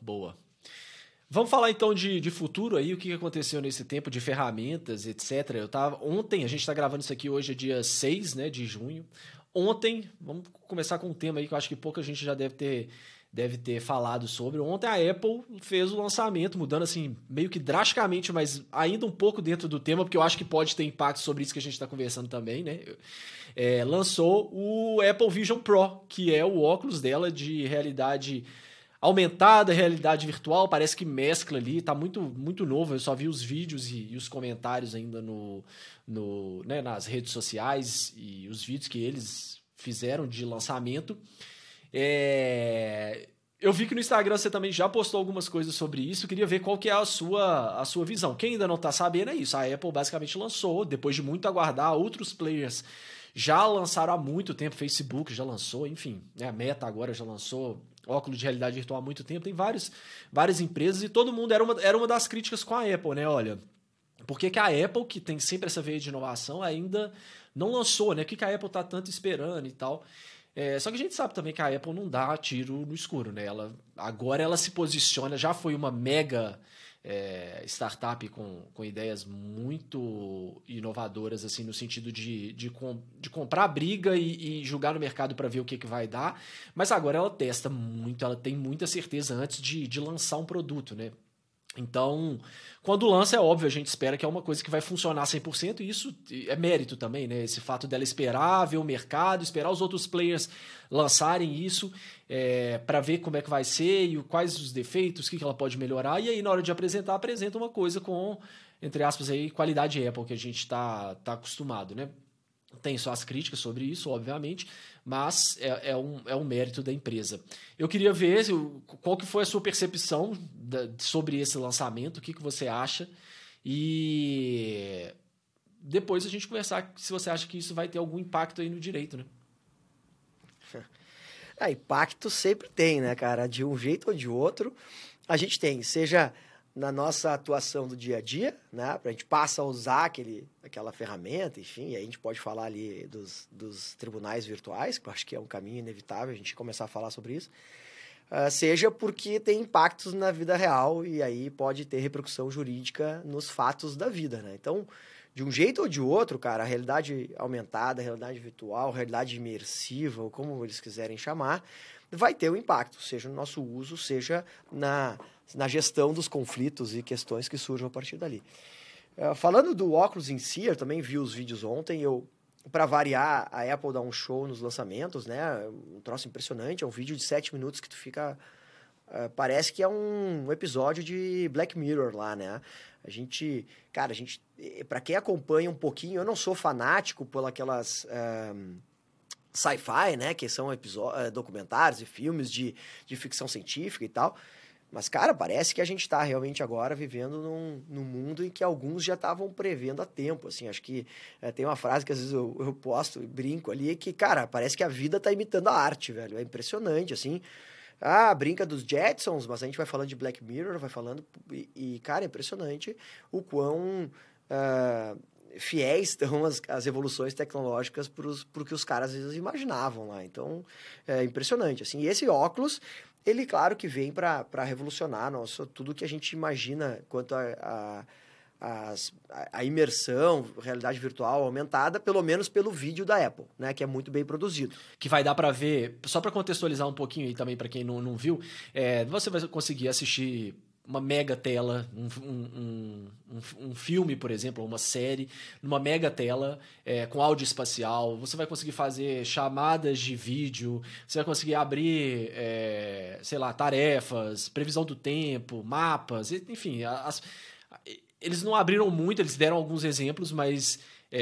Vamos falar então de futuro aí, o que aconteceu nesse tempo, de ferramentas, etc. Ontem, a gente está gravando isso aqui hoje, é dia 6, né, de junho. Ontem, vamos começar com um tema aí que eu acho que pouca gente já deve ter falado sobre. Ontem a Apple fez o lançamento, mudando assim, meio que drasticamente, mas ainda um pouco dentro do tema, porque eu acho que pode ter impacto sobre isso que a gente está conversando também, né? Lançou o Apple Vision Pro, que é o óculos dela de realidade aumentada, realidade virtual, parece que mescla ali, tá muito, muito novo, eu só vi os vídeos e os comentários ainda né, nas redes sociais e os vídeos que eles fizeram de lançamento. Eu vi que no Instagram você também já postou algumas coisas sobre isso. Eu queria ver qual que é a sua visão. Quem ainda não está sabendo é isso. A Apple basicamente lançou, depois de muito aguardar, outros players já lançaram há muito tempo. Facebook já lançou, enfim. A Meta agora já lançou óculos de realidade virtual há muito tempo. Tem várias empresas e todo mundo... Era uma das críticas com a Apple, né? Olha, por que a Apple, que tem sempre essa veia de inovação, ainda não lançou, né? O que a Apple está tanto esperando e tal... Só que a gente sabe também que a Apple não dá tiro no escuro, né? Agora ela se posiciona, já foi uma mega startup com ideias muito inovadoras, assim, no sentido de comprar briga e jogar no mercado para ver o que vai dar, mas agora ela testa muito, ela tem muita certeza antes de lançar um produto, né? Então, quando lança, é óbvio, a gente espera que é uma coisa que vai funcionar 100%, e isso é mérito também, né? Esse fato dela esperar, ver o mercado, esperar os outros players lançarem isso, para ver como é que vai ser e quais os defeitos, o que ela pode melhorar, e aí na hora de apresentar, apresenta uma coisa com, entre aspas, aí, qualidade Apple, que a gente tá acostumado, né? Tem só as críticas sobre isso, obviamente, mas é um mérito da empresa. Eu queria ver qual que foi a sua percepção sobre esse lançamento, o que você acha, e depois a gente conversar se você acha que isso vai ter algum impacto aí no direito, né?
Impacto sempre tem, né, cara? De um jeito ou de outro, a gente tem, seja na nossa atuação do dia a dia, né? A gente passa a usar aquela ferramenta, enfim, e aí a gente pode falar ali dos tribunais virtuais, que eu acho que é um caminho inevitável a gente começar a falar sobre isso, seja porque tem impactos na vida real e aí pode ter repercussão jurídica nos fatos da vida, né? Então, de um jeito ou de outro, cara, a realidade aumentada, a realidade virtual, a realidade imersiva, ou como eles quiserem chamar, vai ter um impacto, seja no nosso uso, seja na gestão dos conflitos e questões que surjam a partir dali. Falando do óculos em si, eu também vi os vídeos ontem, para variar, a Apple dá um show nos lançamentos, né? Um troço impressionante, é um vídeo de 7 minutos que tu fica... parece que é um episódio de Black Mirror lá, né? Para quem acompanha um pouquinho, eu não sou fanático por aquelas... sci-fi, né? Que são documentários e filmes de ficção científica e tal. Mas, cara, parece que a gente está realmente agora vivendo num mundo em que alguns já estavam prevendo há tempo, assim. Acho que tem uma frase que às vezes eu posto e brinco ali, que, cara, parece que a vida está imitando a arte, velho. É impressionante, assim. Brinca dos Jetsons, mas a gente vai falando de Black Mirror, vai falando... E cara, é impressionante o quão... fiéis estão as evoluções tecnológicas para o que os caras às vezes imaginavam lá. Então, é impressionante, assim. E esse óculos, ele, claro que vem para revolucionar tudo que a gente imagina quanto a imersão, realidade virtual aumentada, pelo menos pelo vídeo da Apple, né, que é muito bem produzido.
Que vai dar para ver, só para contextualizar um pouquinho aí também para quem não viu, você vai conseguir assistir uma mega tela, um filme, por exemplo, ou uma série, numa mega tela, com áudio espacial. Você vai conseguir fazer chamadas de vídeo, você vai conseguir abrir, sei lá, tarefas, previsão do tempo, mapas, enfim. Eles não abriram muito, eles deram alguns exemplos, mas...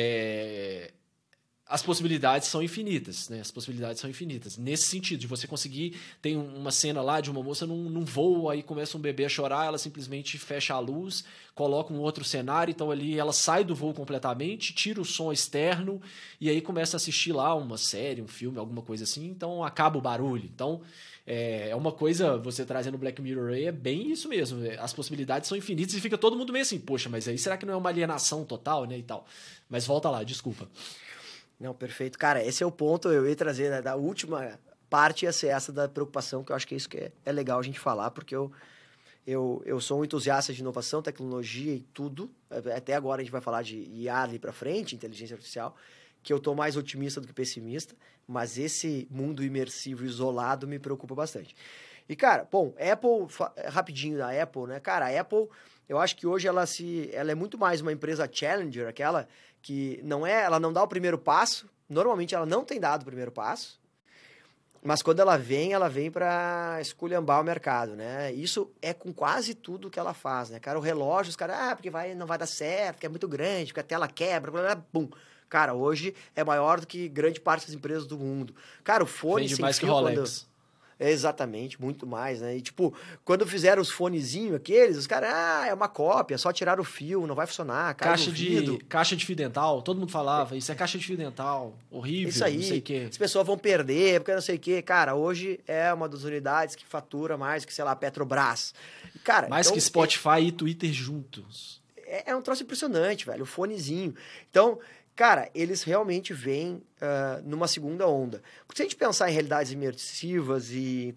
as possibilidades são infinitas, né? As possibilidades são infinitas. Nesse sentido, de você conseguir... Tem uma cena lá de uma moça num voo, aí começa um bebê a chorar, ela simplesmente fecha a luz, coloca um outro cenário, então ali ela sai do voo completamente, tira o som externo, e aí começa a assistir lá uma série, um filme, alguma coisa assim, então acaba o barulho. Então, é uma coisa, você trazendo Black Mirror aí, é bem isso mesmo. As possibilidades são infinitas e fica todo mundo meio assim, poxa, mas aí será que não é uma alienação total, né, e tal? Mas volta lá, desculpa.
Não, perfeito. Cara, esse é o ponto, eu ia trazer, né, da última parte, ia ser essa da preocupação, que eu acho que é isso que é legal a gente falar, porque eu sou um entusiasta de inovação, tecnologia e tudo. Até agora a gente vai falar de IA ali para frente, inteligência artificial, que eu tô mais otimista do que pessimista, mas esse mundo imersivo isolado me preocupa bastante. E, cara, bom, Apple, rapidinho da Apple, né? Cara, a Apple, eu acho que hoje ela é muito mais uma empresa challenger, aquela que ela não dá o primeiro passo, normalmente ela não tem dado o primeiro passo, mas quando ela vem para esculhambar o mercado, né? Isso é com quase tudo que ela faz, né? Cara, o relógio, os caras, porque não vai dar certo, porque é muito grande, porque a tela quebra, blá, blá, blá, bum. Cara, hoje é maior do que grande parte das empresas do mundo. Cara, o fone
vende
sem
mais
fio...
que Rolex.
Exatamente, muito mais, né? E, tipo, quando fizeram os fonezinhos aqueles, os caras, é uma cópia, só tirar o fio, não vai funcionar,
caixa de fio dental, todo mundo falava, isso é caixa de fio dental, horrível,
isso aí,
não sei o quê.
As pessoas vão perder, porque não sei o quê. Cara, hoje é uma das unidades que fatura mais que, sei lá, Petrobras. Cara,
mais então, que Spotify e Twitter juntos.
É um troço impressionante, velho, o fonezinho. Então... Cara, eles realmente vêm numa segunda onda. Porque se a gente pensar em realidades imersivas e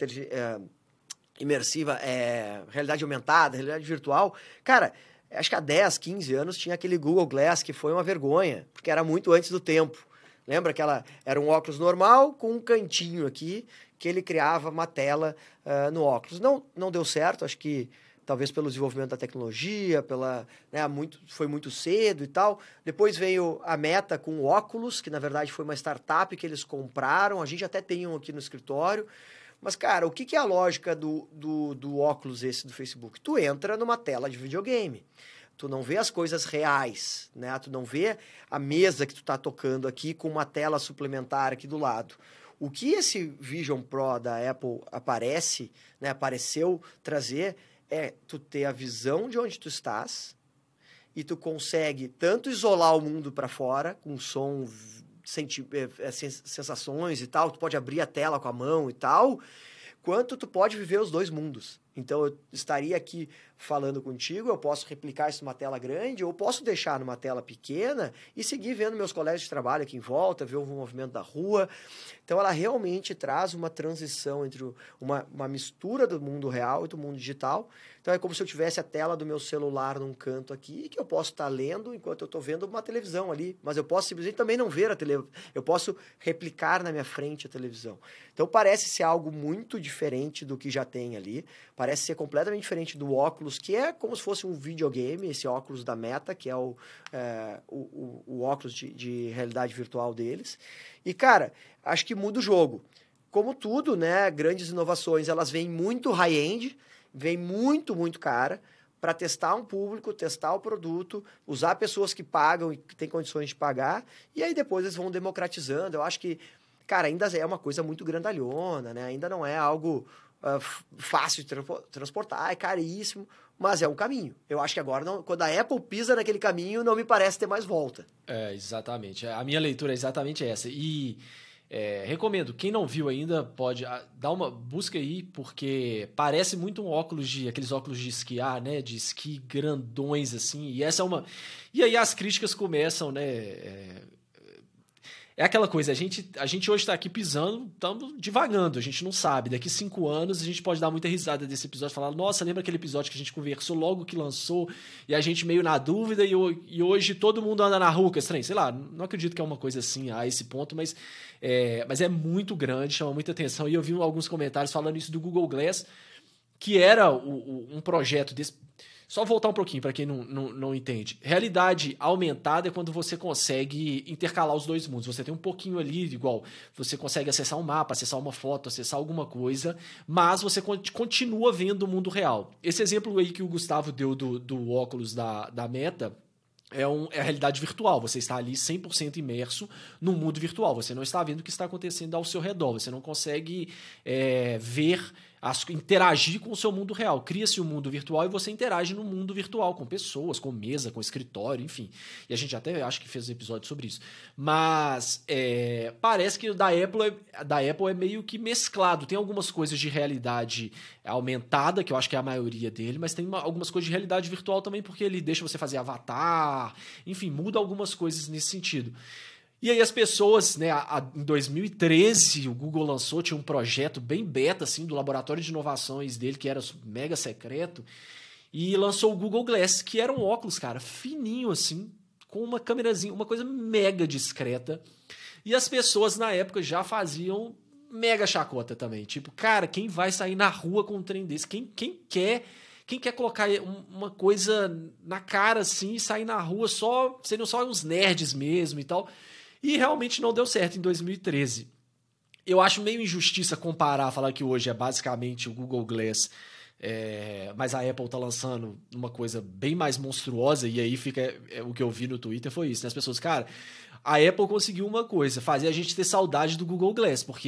realidade aumentada, realidade virtual, cara, acho que há 10, 15 anos tinha aquele Google Glass que foi uma vergonha, porque era muito antes do tempo. Lembra que era um óculos normal com um cantinho aqui que ele criava uma tela no óculos. Não deu certo, acho que talvez pelo desenvolvimento da tecnologia, né, foi muito cedo e tal. Depois veio a Meta com o Oculus, que na verdade foi uma startup que eles compraram, a gente até tem um aqui no escritório. Mas, cara, o que é a lógica do óculos esse do Facebook? Tu entra numa tela de videogame. Tu não vê as coisas reais, né? Tu não vê a mesa que tu tá tocando aqui com uma tela suplementar aqui do lado. O que esse Vision Pro da Apple apareceu trazer é tu ter a visão de onde tu estás e tu consegue tanto isolar o mundo para fora, com som, sensações e tal, tu pode abrir a tela com a mão e tal, quanto tu pode viver os dois mundos. Então, eu estaria aqui falando contigo, eu posso replicar isso numa tela grande, ou posso deixar numa tela pequena e seguir vendo meus colegas de trabalho aqui em volta, ver o movimento da rua. Então, ela realmente traz uma transição entre uma mistura do mundo real e do mundo digital. Então, é como se eu tivesse a tela do meu celular num canto aqui, que eu posso estar lendo enquanto eu estou vendo uma televisão ali. Mas eu posso simplesmente também não ver a televisão. Eu posso replicar na minha frente a televisão. Então, parece ser algo muito diferente do que já tem ali. Parece ser completamente diferente do óculos, que é como se fosse um videogame, esse óculos da Meta, que é o óculos de realidade virtual deles. E, cara, acho que muda o jogo. Como tudo, né, grandes inovações, elas vêm muito high-end, vêm muito, muito cara, para testar um público, testar o produto, usar pessoas que pagam e que têm condições de pagar, e aí depois eles vão democratizando. Eu acho que, cara, ainda é uma coisa muito grandalhona, né? Ainda não é algo fácil de transportar, é caríssimo, mas é um caminho. Eu acho que agora, quando a Apple pisa naquele caminho, não me parece ter mais volta.
Exatamente. A minha leitura é exatamente essa. E recomendo, quem não viu ainda, pode dar uma busca aí, porque parece muito aqueles óculos de esquiar, né? De esqui grandões, assim. E aí as críticas começam, né? É aquela coisa, a gente hoje está aqui pisando, estamos divagando, a gente não sabe. Daqui 5 anos a gente pode dar muita risada desse episódio e falar, nossa, lembra aquele episódio que a gente conversou logo que lançou e a gente meio na dúvida e hoje todo mundo anda na rua, que é estranho. Sei lá, não acredito que é uma coisa assim a esse ponto, mas é muito grande, chama muita atenção. E eu vi alguns comentários falando isso do Google Glass, que era um projeto desse... Só voltar um pouquinho para quem não entende. Realidade aumentada é quando você consegue intercalar os dois mundos. Você tem um pouquinho ali, igual, você consegue acessar um mapa, acessar uma foto, acessar alguma coisa, mas você continua vendo o mundo real. Esse exemplo aí que o Gustavo deu do óculos da Meta é a realidade virtual. Você está ali 100% imerso no mundo virtual. Você não está vendo o que está acontecendo ao seu redor. Você não consegue ver... interagir com o seu mundo real. Cria-se um mundo virtual e você interage no mundo virtual com pessoas, com mesa, com escritório, enfim. E a gente até acho que fez um episódio sobre isso. Mas parece que da Apple é meio que mesclado. Tem algumas coisas de realidade aumentada, que eu acho que é a maioria dele, mas tem algumas coisas de realidade virtual também, porque ele deixa você fazer avatar, enfim, muda algumas coisas nesse sentido. E aí as pessoas, né, em 2013, o Google lançou, tinha um projeto bem beta, assim, do laboratório de inovações dele, que era mega secreto, e lançou o Google Glass, que era um óculos, cara, fininho, assim, com uma câmerazinha, uma coisa mega discreta. E as pessoas, na época, já faziam mega chacota também. Tipo, cara, quem vai sair na rua com um trem desse? Quem quer colocar uma coisa na cara, assim, e sair na rua seriam só uns nerds mesmo e tal... E realmente não deu certo em 2013. Eu acho meio injustiça falar que hoje é basicamente o Google Glass, mas a Apple tá lançando uma coisa bem mais monstruosa, e aí fica o que eu vi no Twitter foi isso, né? As pessoas, cara, a Apple conseguiu uma coisa, fazer a gente ter saudade do Google Glass, porque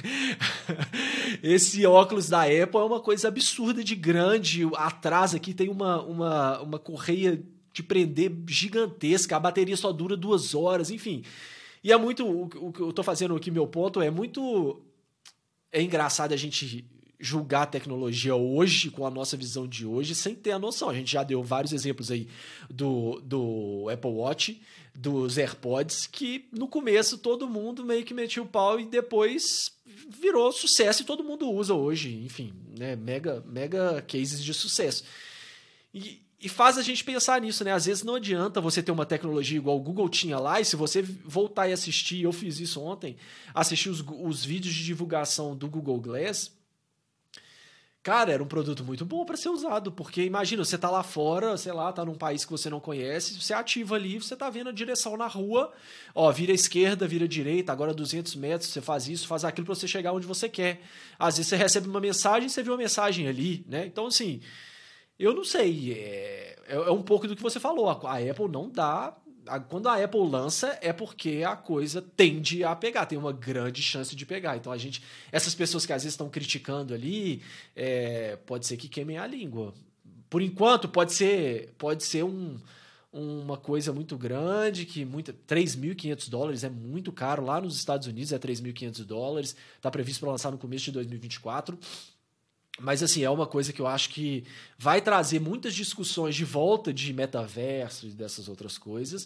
esse óculos da Apple é uma coisa absurda de grande, atrás aqui tem uma correia de prender gigantesca, a bateria só dura 2 horas, enfim... E é muito... O que eu tô fazendo aqui, meu ponto, é muito... É engraçado a gente julgar a tecnologia hoje, com a nossa visão de hoje, sem ter a noção. A gente já deu vários exemplos aí do Apple Watch, dos AirPods, que no começo todo mundo meio que metia o pau e depois virou sucesso e todo mundo usa hoje. Enfim, né? Mega cases de sucesso. E faz a gente pensar nisso, né? Às vezes não adianta você ter uma tecnologia igual o Google tinha lá, e se você voltar e assistir, eu fiz isso ontem, assistir os vídeos de divulgação do Google Glass, Cara, era um produto muito bom para ser usado, porque imagina, você tá lá fora, sei lá, tá num país que você não conhece, você ativa ali, você tá vendo a direção na rua, ó, vira à esquerda, vira à direita, agora 200 metros, você faz isso, faz aquilo para você chegar onde você quer. Às vezes você recebe uma mensagem, você viu uma mensagem ali, né? Então, assim, eu não sei, é um pouco do que você falou, a Apple não dá... Quando a Apple lança, é porque a coisa tende a pegar, tem uma grande chance de pegar. Então, essas pessoas que às vezes estão criticando ali, pode ser que queimem a língua. Por enquanto, pode ser uma coisa muito grande, que $3.500 é muito caro. Lá nos Estados Unidos é $3.500, está previsto para lançar no começo de 2024. Mas, assim, é uma coisa que eu acho que vai trazer muitas discussões de volta de metaverso e dessas outras coisas.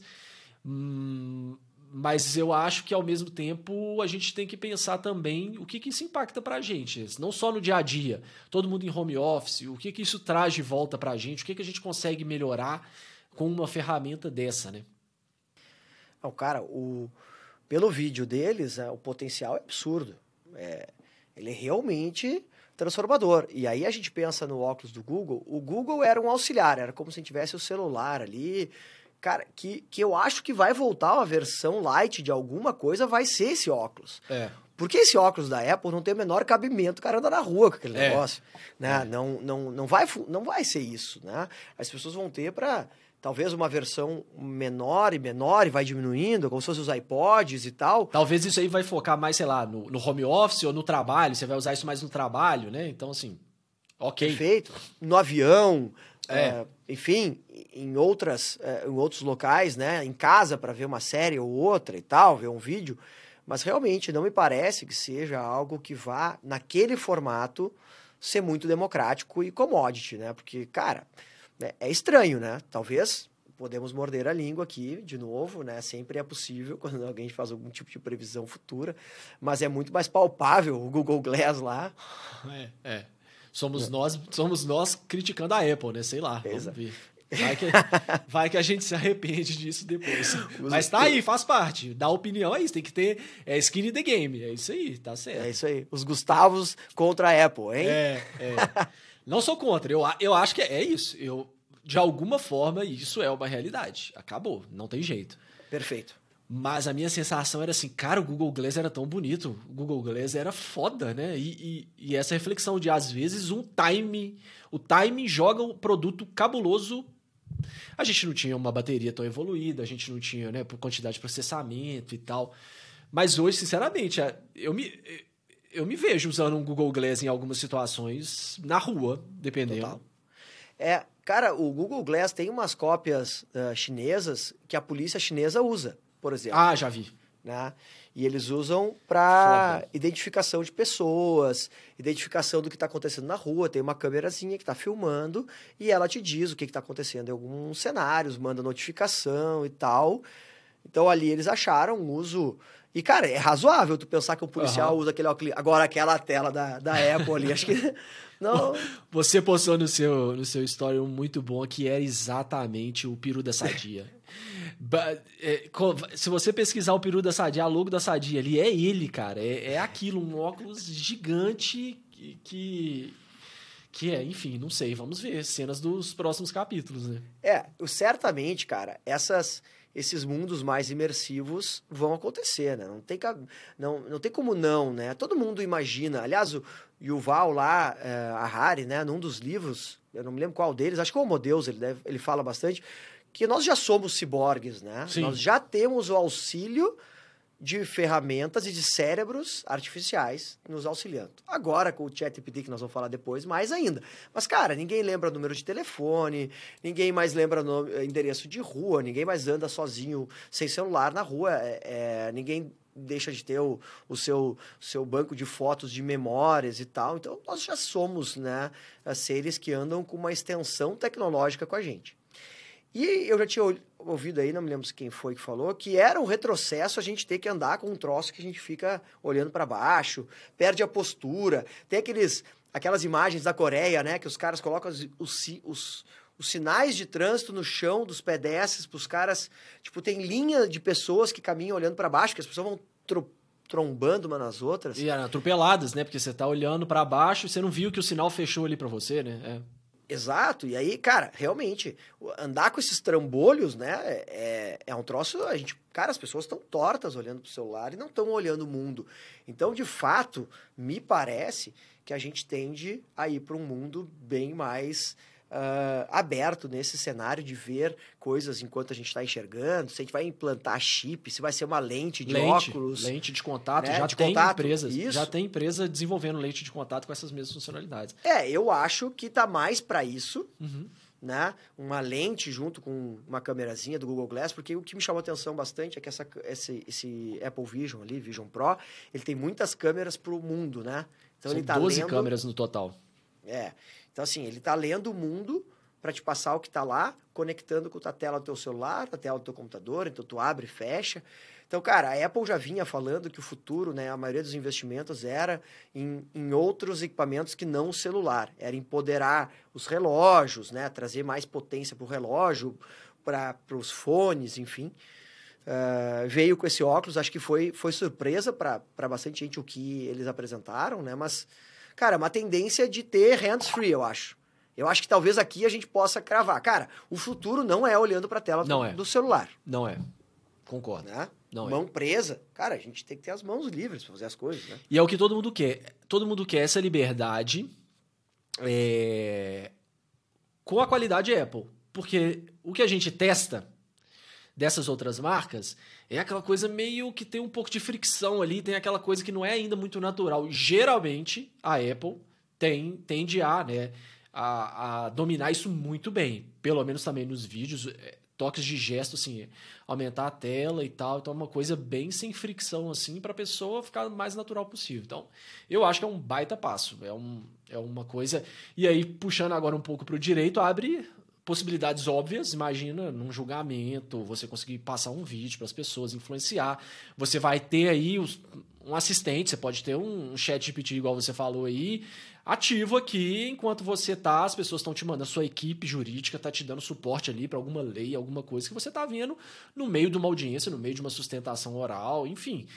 Mas eu acho que, ao mesmo tempo, a gente tem que pensar também o que isso impacta pra gente. Não só no dia a dia, todo mundo em home office, o que isso traz de volta pra gente, o que a gente consegue melhorar com uma ferramenta dessa, né?
Não, cara, pelo vídeo deles, o potencial é absurdo. Ele é realmente transformador. E aí a gente pensa no óculos do Google. O Google era um auxiliar, era como se tivesse o celular ali. Cara, que eu acho que vai voltar uma versão light de alguma coisa, vai ser esse óculos. Porque esse óculos da Apple não tem o menor cabimento, o cara anda na rua com aquele negócio. Né? Não vai ser isso. Né? As pessoas vão ter para... Talvez uma versão menor e vai diminuindo, como se fossem os iPods e tal.
Talvez isso aí vai focar mais, sei lá, no home office ou no trabalho. Você vai usar isso mais no trabalho, né? Então, assim, ok.
Perfeito. No avião, enfim, em outros locais, né? Em casa para ver uma série ou outra e tal, ver um vídeo. Mas realmente não me parece que seja algo que vá, naquele formato, ser muito democrático e commodity, né? Porque, cara... É estranho, né? Talvez podemos morder a língua aqui, de novo, né? Sempre é possível quando alguém faz algum tipo de previsão futura, mas é muito mais palpável o Google Glass lá.
Somos nós criticando a Apple, né? Sei lá, vamos ver. Vai que a gente se arrepende disso depois. Mas tá aí, faz parte. Dar opinião é isso, tem que ter skin in the game. É isso aí, tá certo.
É isso aí. Os Gustavos contra a Apple, hein?
Não sou contra, eu acho que é isso. De alguma forma, isso é uma realidade. Acabou, não tem jeito.
Perfeito.
Mas a minha sensação era assim, cara, o Google Glass era tão bonito. O Google Glass era foda, né? E essa reflexão de, às vezes, o timing joga um produto cabuloso. A gente não tinha uma bateria tão evoluída, a gente não tinha, né, por quantidade de processamento e tal. Mas hoje, sinceramente, eu me vejo usando um Google Glass em algumas situações na rua, dependendo.
Total. Cara, o Google Glass tem umas cópias chinesas que a polícia chinesa usa, por exemplo.
Ah, já vi.
Né? E eles usam para identificação de pessoas, identificação do que está acontecendo na rua. Tem uma câmerazinha que está filmando e ela te diz o que está acontecendo em alguns cenários, manda notificação e tal. Então, ali eles acharam um uso... E, cara, é razoável tu pensar que um policial usa aquele óculos... Agora, aquela tela da Apple ali, acho que... Não...
Você postou no seu story um muito bom, que era exatamente o peru da Sadia. Se você pesquisar o peru da Sadia, a logo da Sadia ali, é ele, cara. É aquilo, um óculos gigante que enfim, não sei. Vamos ver cenas dos próximos capítulos, né?
Certamente, cara, esses mundos mais imersivos vão acontecer, né? Não tem como não, né? Todo mundo imagina. Aliás, o Yuval lá, a Harari, né? Num dos livros, eu não me lembro qual deles, acho que é o Homo Deus, ele fala bastante, que nós já somos ciborgues, né?
Sim.
Nós já temos o auxílio de ferramentas e de cérebros artificiais nos auxiliando. Agora, com o ChatGPT, que nós vamos falar depois, mais ainda. Mas, cara, ninguém lembra número de telefone, ninguém mais lembra endereço de rua, ninguém mais anda sozinho, sem celular na rua, ninguém deixa de ter o seu banco de fotos, de memórias e tal. Então, nós já somos, né, seres que andam com uma extensão tecnológica com a gente. E eu já tinha ouvido aí, não me lembro quem foi que falou, que era um retrocesso a gente ter que andar com um troço que a gente fica olhando para baixo, perde a postura. Tem aquelas imagens da Coreia, né, que os caras colocam os sinais de trânsito no chão dos pedestres para os caras... Tipo, tem linha de pessoas que caminham olhando para baixo, que as pessoas vão trombando uma nas outras.
E atropeladas, né? Porque você tá olhando para baixo e você não viu que o sinal fechou ali para você, né?
Exato, e aí, cara, realmente, andar com esses trambolhos, né, é um troço, cara, as pessoas estão tortas olhando pro celular e não estão olhando o mundo. Então, de fato, me parece que a gente tende a ir para um mundo bem mais aberto nesse cenário de ver coisas enquanto a gente está enxergando, se a gente vai implantar chip, se vai ser uma lente de óculos.
Lente de contato,
né,
já tem empresa desenvolvendo lente de contato com essas mesmas funcionalidades.
Eu acho que tá mais para isso, né? Uma lente junto com uma câmerazinha do Google Glass, porque o que me chamou a atenção bastante é que esse Apple Vision ali, Vision Pro, ele tem muitas câmeras pro mundo, né? Então
São
ele tá
12
lendo...
câmeras no total.
Então, assim, ele tá lendo o mundo para te passar o que tá lá, conectando com a tela do teu celular, a tela do teu computador, então tu abre e fecha. Então, cara, a Apple já vinha falando que o futuro, né, a maioria dos investimentos era em outros equipamentos que não o celular. Era empoderar os relógios, né, trazer mais potência para o relógio, para os fones, enfim. Veio com esse óculos, acho que foi surpresa para bastante gente o que eles apresentaram, né, mas... Cara, uma tendência de ter hands-free, eu acho. Eu acho que talvez aqui a gente possa cravar. Cara, o futuro não é olhando para a tela do celular.
Não é. Concordo.
Né?
Não
mão presa. Cara, a gente tem que ter as mãos livres para fazer as coisas, né?
E é o que todo mundo quer. Todo mundo quer essa liberdade com a qualidade Apple. Porque o que a gente testa dessas outras marcas é aquela coisa meio que tem um pouco de fricção ali, tem aquela coisa que não é ainda muito natural. Geralmente, a Apple tende a dominar isso muito bem. Pelo menos também nos vídeos, toques de gesto, assim, aumentar a tela e tal. Então é uma coisa bem sem fricção, assim, para a pessoa ficar o mais natural possível. Então, eu acho que é um baita passo. É uma coisa... E aí, puxando agora um pouco para o direito, abre... possibilidades óbvias, imagina, num julgamento, você conseguir passar um vídeo para as pessoas, influenciar. Você vai ter aí um assistente, você pode ter um chat GPT, igual você falou aí, ativo aqui, enquanto você tá, as pessoas estão te mandando, a sua equipe jurídica está te dando suporte ali para alguma lei, alguma coisa que você está vendo no meio de uma audiência, no meio de uma sustentação oral, enfim.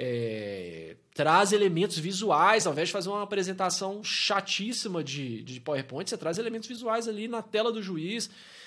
Traz elementos visuais, ao invés de fazer uma apresentação chatíssima de PowerPoint, você traz elementos visuais ali na tela do juiz,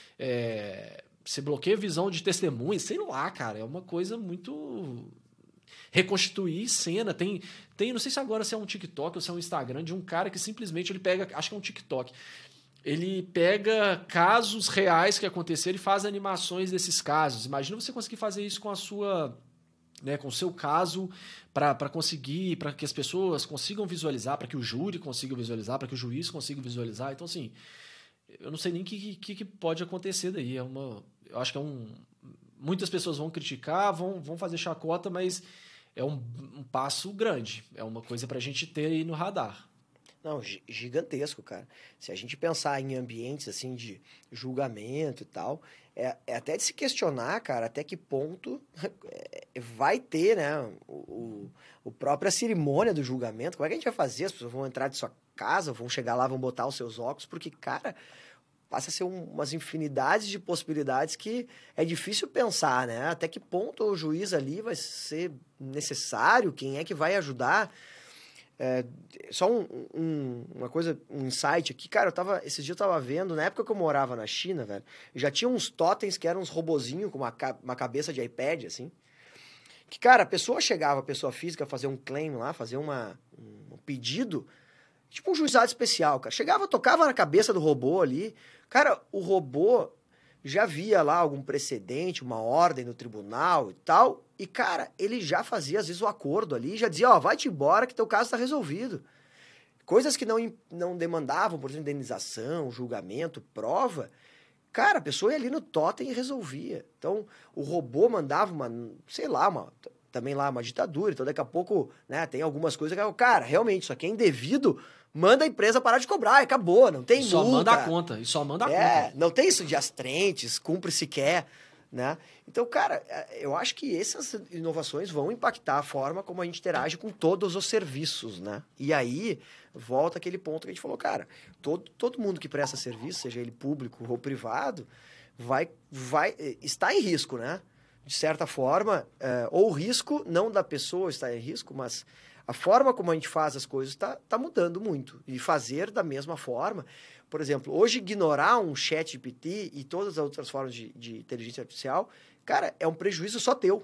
você bloqueia a visão de testemunha, sei lá, cara, é uma coisa muito... Reconstituir cena, tem, não sei se agora se é um TikTok ou se é um Instagram, de um cara que simplesmente ele pega, acho que é um TikTok, ele pega casos reais que aconteceram e faz animações desses casos. Imagina você conseguir fazer isso com a sua... Né, com o seu caso, para conseguir, para que as pessoas consigam visualizar, para que o júri consiga visualizar, para que o juiz consiga visualizar. Então, assim, eu não sei nem o que pode acontecer daí. Eu acho que muitas pessoas vão criticar, vão fazer chacota, mas é um passo grande. É uma coisa para a gente ter aí no radar.
Não, gigantesco, cara. Se a gente pensar em ambientes assim de julgamento e tal, é até de se questionar, cara, até que ponto vai ter, né, a própria cerimônia do julgamento. Como é que a gente vai fazer? As pessoas vão entrar de sua casa, vão chegar lá, vão botar os seus óculos, porque, cara, passa a ser umas infinidades de possibilidades que é difícil pensar, né? Até que ponto o juiz ali vai ser necessário? Quem é que vai ajudar? Só uma coisa, um insight aqui, cara, esses dias eu tava vendo, na época que eu morava na China, velho, já tinha uns totens que eram uns robozinhos com uma cabeça de iPad, assim, que, cara, a pessoa física, fazer um claim lá, fazer um pedido, tipo um juizado especial, cara, chegava, tocava na cabeça do robô ali, cara, o robô já via lá algum precedente, uma ordem no tribunal e tal, e, cara, ele já fazia, às vezes, o acordo ali, já dizia, vai-te embora que teu caso está resolvido. Coisas que não demandavam, por exemplo, indenização, julgamento, prova, cara, a pessoa ia ali no totem e resolvia. Então, o robô mandava também lá uma ditadura, então daqui a pouco, né, tem algumas coisas que, cara, realmente, isso aqui é indevido, manda a empresa parar de cobrar, acabou, não tem multa.
Só manda a conta, e só manda a conta.
Não tem isso de astrentes, cumpre se quer, né? Então, cara, eu acho que essas inovações vão impactar a forma como a gente interage com todos os serviços, né? E aí, volta aquele ponto que a gente falou, cara, todo mundo que presta serviço, seja ele público ou privado, vai estar em risco, né? de certa forma, ou o risco, não da pessoa estar em risco, mas a forma como a gente faz as coisas tá mudando muito. E fazer da mesma forma, por exemplo, hoje ignorar um chat GPT e todas as outras formas de inteligência artificial, cara, é um prejuízo só teu.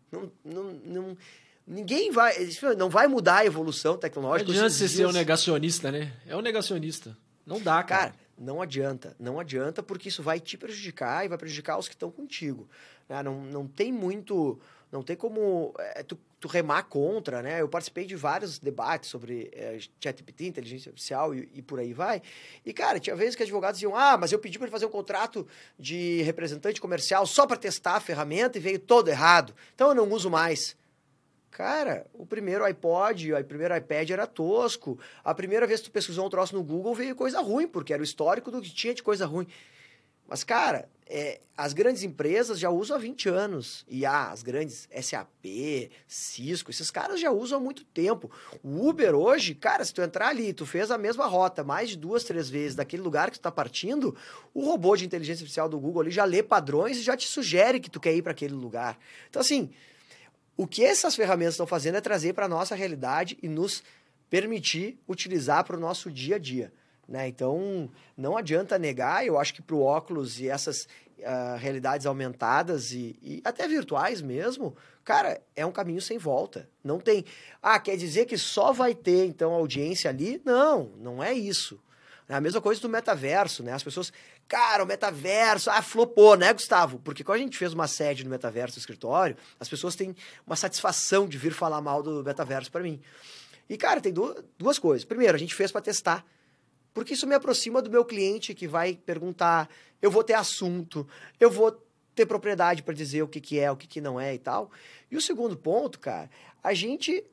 Ninguém não vai mudar a evolução tecnológica.
Não adianta você ser um negacionista, né? É um negacionista. Não dá, cara.
Cara, não adianta porque isso vai te prejudicar e vai prejudicar os que estão contigo. Não tem muito, não tem como tu remar contra, né? Eu participei de vários debates sobre ChatGPT, inteligência artificial e por aí vai. E, cara, tinha vezes que advogados diziam, mas eu pedi para ele fazer um contrato de representante comercial só para testar a ferramenta e veio todo errado. Então eu não uso mais. Cara, o primeiro iPod, o primeiro iPad era tosco. A primeira vez que tu pesquisou um troço no Google veio coisa ruim, porque era o histórico do que tinha de coisa ruim. Mas, cara, as grandes empresas já usam há 20 anos. E as grandes SAP, Cisco, esses caras já usam há muito tempo. O Uber hoje, cara, se tu entrar ali, tu fez a mesma rota mais de 2, 3 vezes daquele lugar que tu tá partindo, o robô de inteligência artificial do Google ali já lê padrões e já te sugere que tu quer ir para aquele lugar. Então, assim, o que essas ferramentas estão fazendo é trazer para a nossa realidade e nos permitir utilizar para o nosso dia a dia. Né? Então, não adianta negar, eu acho que para o óculos e essas realidades aumentadas e até virtuais mesmo, cara, é um caminho sem volta. Não tem, quer dizer que só vai ter, então, audiência ali? Não é isso. É a mesma coisa do metaverso, né? As pessoas, cara, o metaverso, flopou, né, Gustavo? Porque quando a gente fez uma sede no metaverso do escritório, as pessoas têm uma satisfação de vir falar mal do metaverso para mim. E, cara, tem duas coisas. Primeiro, a gente fez para testar. Porque isso me aproxima do meu cliente que vai perguntar, eu vou ter assunto, eu vou ter propriedade para dizer o que é, o que não é e tal. E o segundo ponto, cara, a gente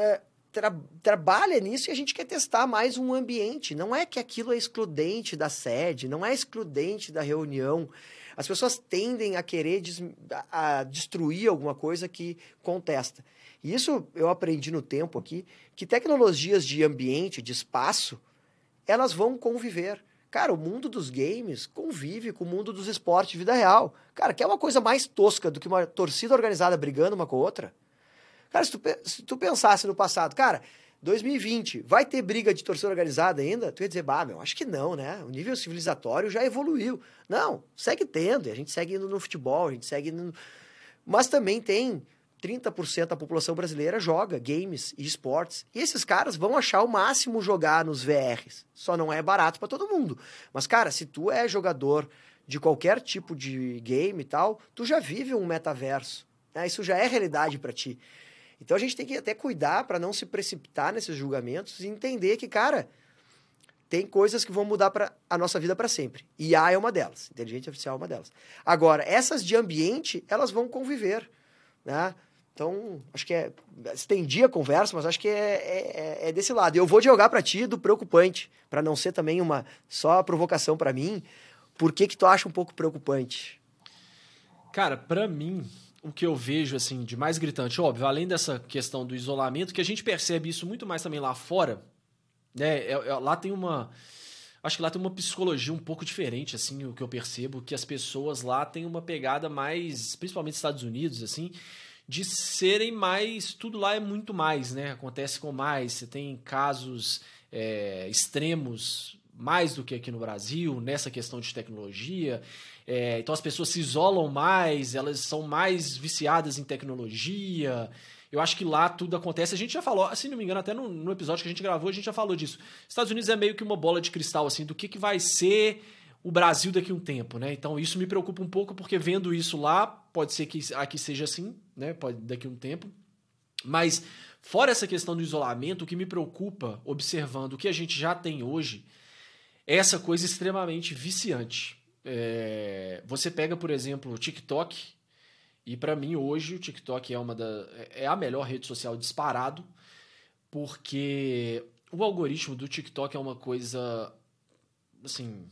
trabalha nisso e a gente quer testar mais um ambiente. Não é que aquilo é excludente da sede, não é excludente da reunião. As pessoas tendem a querer destruir alguma coisa que contesta. E isso eu aprendi no tempo aqui, que tecnologias de ambiente, de espaço, elas vão conviver. Cara, o mundo dos games convive com o mundo dos esportes de vida real. Cara, quer uma coisa mais tosca do que uma torcida organizada brigando uma com a outra? Cara, se tu pensasse no passado, cara, 2020, vai ter briga de torcida organizada ainda? Tu ia dizer, acho que não, né? O nível civilizatório já evoluiu. Não, segue tendo, e a gente segue indo no futebol, a gente segue indo... Mas também tem 30% da população brasileira joga games e esportes. E esses caras vão achar o máximo jogar nos VRs. Só não é barato para todo mundo. Mas, cara, se tu é jogador de qualquer tipo de game e tal, tu já vive um metaverso. Né? Isso já é realidade para ti. Então a gente tem que até cuidar para não se precipitar nesses julgamentos e entender que, cara, tem coisas que vão mudar a nossa vida para sempre. IA é uma delas. Inteligência artificial é uma delas. Agora, essas de ambiente, elas vão conviver. Né? Então, acho que estendi a conversa, mas acho que é desse lado. Eu vou jogar para ti do preocupante, para não ser também uma só provocação para mim. Por que tu acha um pouco preocupante?
Cara, para mim, o que eu vejo assim de mais gritante, óbvio, além dessa questão do isolamento, que a gente percebe isso muito mais também lá fora, né? Lá tem acho que lá tem uma psicologia um pouco diferente, assim, o que eu percebo, que as pessoas lá têm uma pegada mais, principalmente nos Estados Unidos, assim, de serem mais, tudo lá é muito mais, né? Acontece com mais, você tem casos extremos mais do que aqui no Brasil, nessa questão de tecnologia. Então as pessoas se isolam mais, elas são mais viciadas em tecnologia. Eu acho que lá tudo acontece. A gente já falou, se não me engano, até no episódio que a gente gravou, a gente já falou disso. Estados Unidos é meio que uma bola de cristal, assim, do que vai ser o Brasil daqui a um tempo, né? Então isso me preocupa um pouco, porque vendo isso lá, pode ser que aqui seja assim, né? Pode daqui a um tempo. Mas fora essa questão do isolamento, o que me preocupa, observando o que a gente já tem hoje, é essa coisa extremamente viciante. Você pega, por exemplo, o TikTok, e para mim hoje o TikTok é a melhor rede social disparado, porque o algoritmo do TikTok é uma coisa assim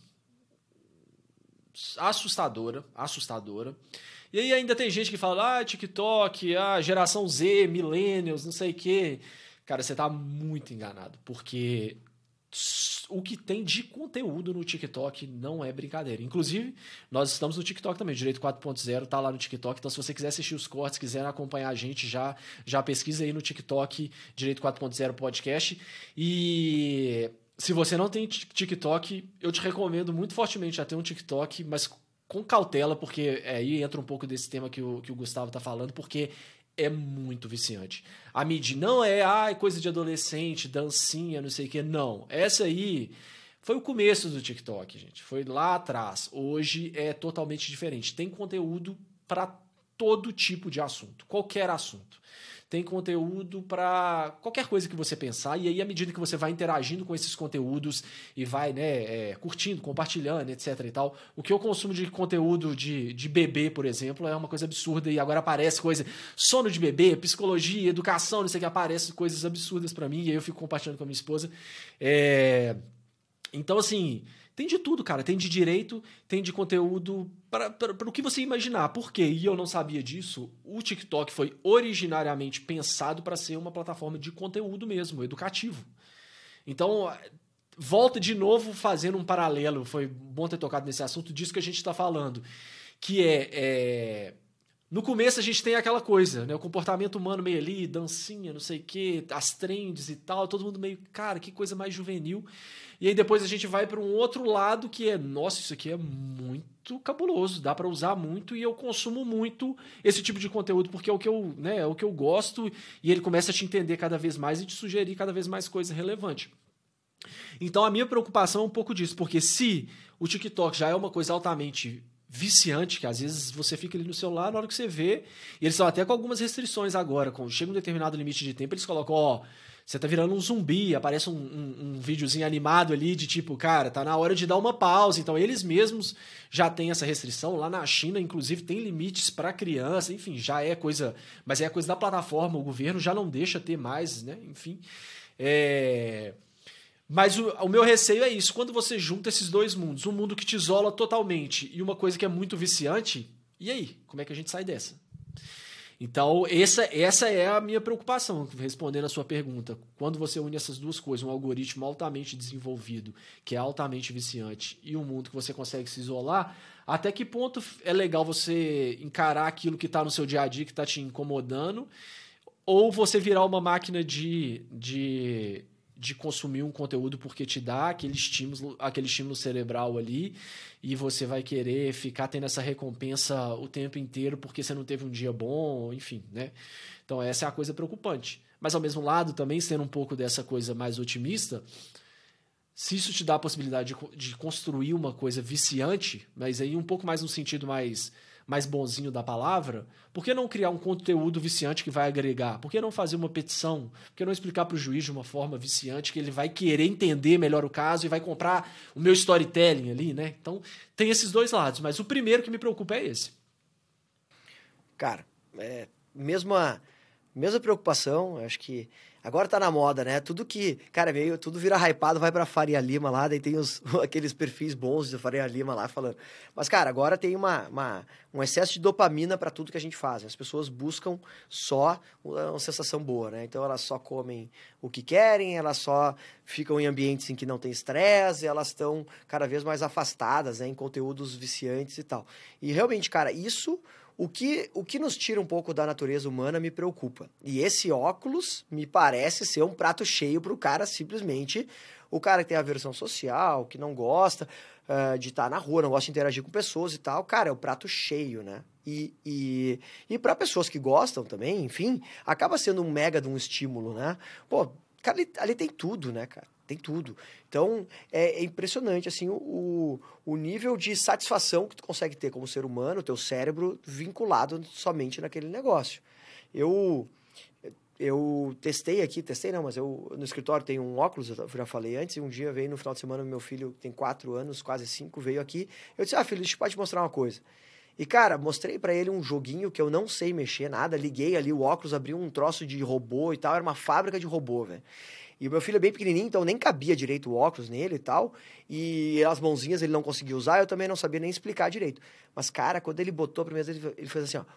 assustadora. E aí ainda tem gente que fala, TikTok, geração Z, millennials, não sei o quê. Cara, você tá muito enganado, porque o que tem de conteúdo no TikTok não é brincadeira. Inclusive, nós estamos no TikTok também, Direito 4.0 tá lá no TikTok, então se você quiser assistir os cortes, quiser acompanhar a gente, já pesquisa aí no TikTok, Direito 4.0 Podcast. E se você não tem TikTok, eu te recomendo muito fortemente a ter um TikTok, mas com cautela, porque aí entra um pouco desse tema que o Gustavo tá falando, porque é muito viciante. A mídia não é coisa de adolescente, dancinha, não sei o que. Não. Essa aí foi o começo do TikTok, gente. Foi lá atrás. Hoje é totalmente diferente. Tem conteúdo para todo tipo de assunto. Qualquer assunto. Tem conteúdo para qualquer coisa que você pensar, e aí à medida que você vai interagindo com esses conteúdos e vai curtindo, compartilhando, etc e tal, o que eu consumo de conteúdo de bebê, por exemplo, é uma coisa absurda, e agora aparece coisa, sono de bebê, psicologia, educação, não sei o que, aparece coisas absurdas para mim, e aí eu fico compartilhando com a minha esposa. Então, assim, tem de tudo, cara. Tem de direito, tem de conteúdo para o que você imaginar. Por quê? E eu não sabia disso. O TikTok foi originariamente pensado para ser uma plataforma de conteúdo mesmo, educativo. Então, volta de novo fazendo um paralelo. Foi bom ter tocado nesse assunto disso que a gente está falando. Que no começo a gente tem aquela coisa, né? O comportamento humano meio ali, dancinha, não sei o quê, as trends e tal, todo mundo meio, cara, que coisa mais juvenil. E aí depois a gente vai para um outro lado que nossa, isso aqui é muito cabuloso, dá para usar muito e eu consumo muito esse tipo de conteúdo porque é o que eu gosto e ele começa a te entender cada vez mais e te sugerir cada vez mais coisa relevante. Então a minha preocupação é um pouco disso, porque se o TikTok já é uma coisa altamente viciante, que às vezes você fica ali no celular na hora que você vê, e eles estão até com algumas restrições agora, quando chega um determinado limite de tempo, eles colocam, você tá virando um zumbi, aparece um videozinho animado ali de tipo, cara, tá na hora de dar uma pausa. Então eles mesmos já têm essa restrição. Lá na China, inclusive, tem limites para criança, enfim, já é coisa, mas é coisa da plataforma, o governo já não deixa ter mais, né? Enfim. Mas o meu receio é isso, quando você junta esses dois mundos, um mundo que te isola totalmente e uma coisa que é muito viciante, e aí? Como é que a gente sai dessa? Então, essa é a minha preocupação, respondendo a sua pergunta. Quando você une essas duas coisas, um algoritmo altamente desenvolvido, que é altamente viciante, e um mundo que você consegue se isolar, até que ponto é legal você encarar aquilo que está no seu dia a dia, que está te incomodando, ou você virar uma máquina de consumir um conteúdo porque te dá aquele estímulo cerebral ali e você vai querer ficar tendo essa recompensa o tempo inteiro porque você não teve um dia bom, enfim, né? Então essa é a coisa preocupante. Mas ao mesmo lado, também sendo um pouco dessa coisa mais otimista, se isso te dá a possibilidade de construir uma coisa viciante, mas aí um pouco mais no sentido mais bonzinho da palavra, por que não criar um conteúdo viciante que vai agregar? Por que não fazer uma petição? Por que não explicar para o juiz de uma forma viciante que ele vai querer entender melhor o caso e vai comprar o meu storytelling ali, né? Então, tem esses dois lados, mas o primeiro que me preocupa é esse.
Cara, mesma preocupação, acho que agora tá na moda, né? Tudo vira hypado, vai pra Faria Lima lá, daí tem aqueles perfis bons da Faria Lima lá falando. Mas, cara, agora tem um excesso de dopamina pra tudo que a gente faz. As pessoas buscam só uma sensação boa, né? Então elas só comem o que querem, elas só ficam em ambientes em que não tem estresse, elas estão cada vez mais afastadas, né? Em conteúdos viciantes e tal. E realmente, cara, isso... O que nos tira um pouco da natureza humana me preocupa. E esse óculos me parece ser um prato cheio para o cara simplesmente... O cara que tem aversão social, que não gosta de estar na rua, não gosta de interagir com pessoas e tal. Cara, é o prato cheio, né? E para pessoas que gostam também, enfim, acaba sendo um mega de um estímulo, né? Pô, cara, ali tem tudo, né, cara? Tem tudo. Então, é impressionante, assim, o nível de satisfação que tu consegue ter como ser humano, o teu cérebro vinculado somente naquele negócio. Eu mas eu no escritório tenho um óculos, eu já falei antes, e um dia veio no final de semana, meu filho tem 4 anos, quase 5, veio aqui. Eu disse, filho, deixa eu te mostrar uma coisa. E, cara, mostrei pra ele um joguinho que eu não sei mexer nada, liguei ali o óculos, abri um troço de robô e tal, era uma fábrica de robô, velho. E o meu filho é bem pequenininho, então nem cabia direito o óculos nele e tal. E as mãozinhas ele não conseguia usar, eu também não sabia nem explicar direito. Mas, cara, quando ele botou a primeira vez, ele fez assim, ó.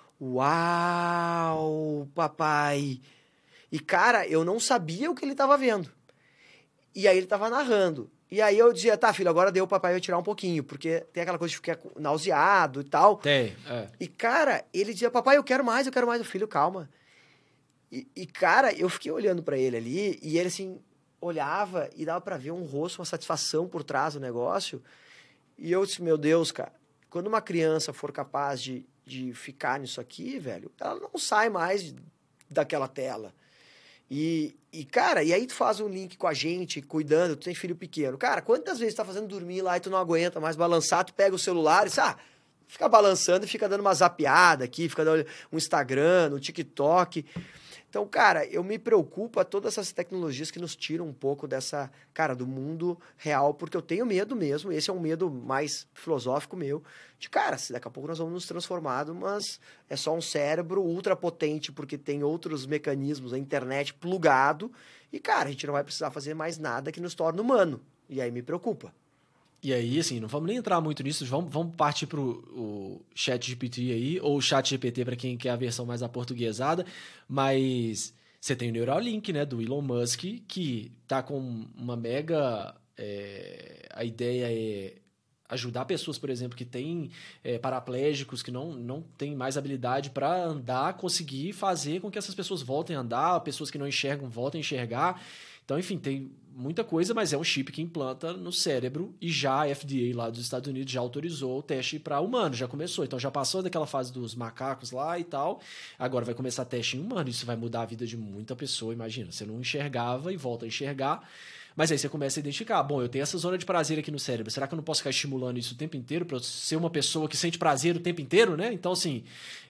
Uau, papai! E, cara, eu não sabia o que ele tava vendo. E aí ele tava narrando. E aí eu dizia, tá, filho, agora deu, o papai vai tirar um pouquinho, porque tem aquela coisa de ficar nauseado e tal.
Tem,
E, cara, ele dizia, papai, eu quero mais. O filho, calma. E, cara, eu fiquei olhando pra ele ali, e ele, assim, olhava e dava pra ver um rosto, uma satisfação por trás do negócio. E eu disse, meu Deus, cara, quando uma criança for capaz de ficar nisso aqui, velho, ela não sai mais daquela tela. E, cara, e aí tu faz um link com a gente, cuidando, tu tem filho pequeno. Cara, quantas vezes tu tá fazendo dormir lá e tu não aguenta mais balançar, tu pega o celular e fica balançando e fica dando uma zapeada aqui, fica dando um Instagram, um TikTok. Então, cara, eu me preocupo a todas essas tecnologias que nos tiram um pouco dessa, cara, do mundo real, porque eu tenho medo mesmo, esse é um medo mais filosófico meu, de, cara, se daqui a pouco nós vamos nos transformar, mas é só um cérebro ultra potente, porque tem outros mecanismos, a internet plugado, e, cara, a gente não vai precisar fazer mais nada que nos torne humano, e aí me preocupa.
E aí, assim, não vamos nem entrar muito nisso, vamos partir para o ChatGPT aí, ou o ChatGPT para quem quer a versão mais aportuguesada, mas você tem o Neuralink, né, do Elon Musk, que tá com uma mega... a ideia é ajudar pessoas, por exemplo, que têm paraplégicos, que não têm mais habilidade para andar, conseguir fazer com que essas pessoas voltem a andar, pessoas que não enxergam voltem a enxergar. Então, enfim, tem muita coisa, mas é um chip que implanta no cérebro e já a FDA lá dos Estados Unidos já autorizou o teste para humanos, já começou. Então, já passou daquela fase dos macacos lá e tal, agora vai começar teste em humano. Isso vai mudar a vida de muita pessoa, imagina. Você não enxergava e volta a enxergar, mas aí você começa a identificar, bom, eu tenho essa zona de prazer aqui no cérebro, será que eu não posso ficar estimulando isso o tempo inteiro para eu ser uma pessoa que sente prazer o tempo inteiro, né? Então, assim,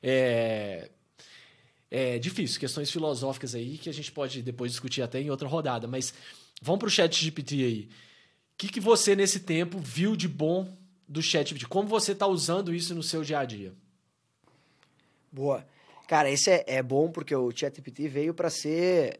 é difícil, questões filosóficas aí que a gente pode depois discutir até em outra rodada, mas vamos para o ChatGPT aí. O que você, nesse tempo, viu de bom do ChatGPT? Como você está usando isso no seu dia a dia?
Boa. Cara, esse é bom porque o ChatGPT veio para ser...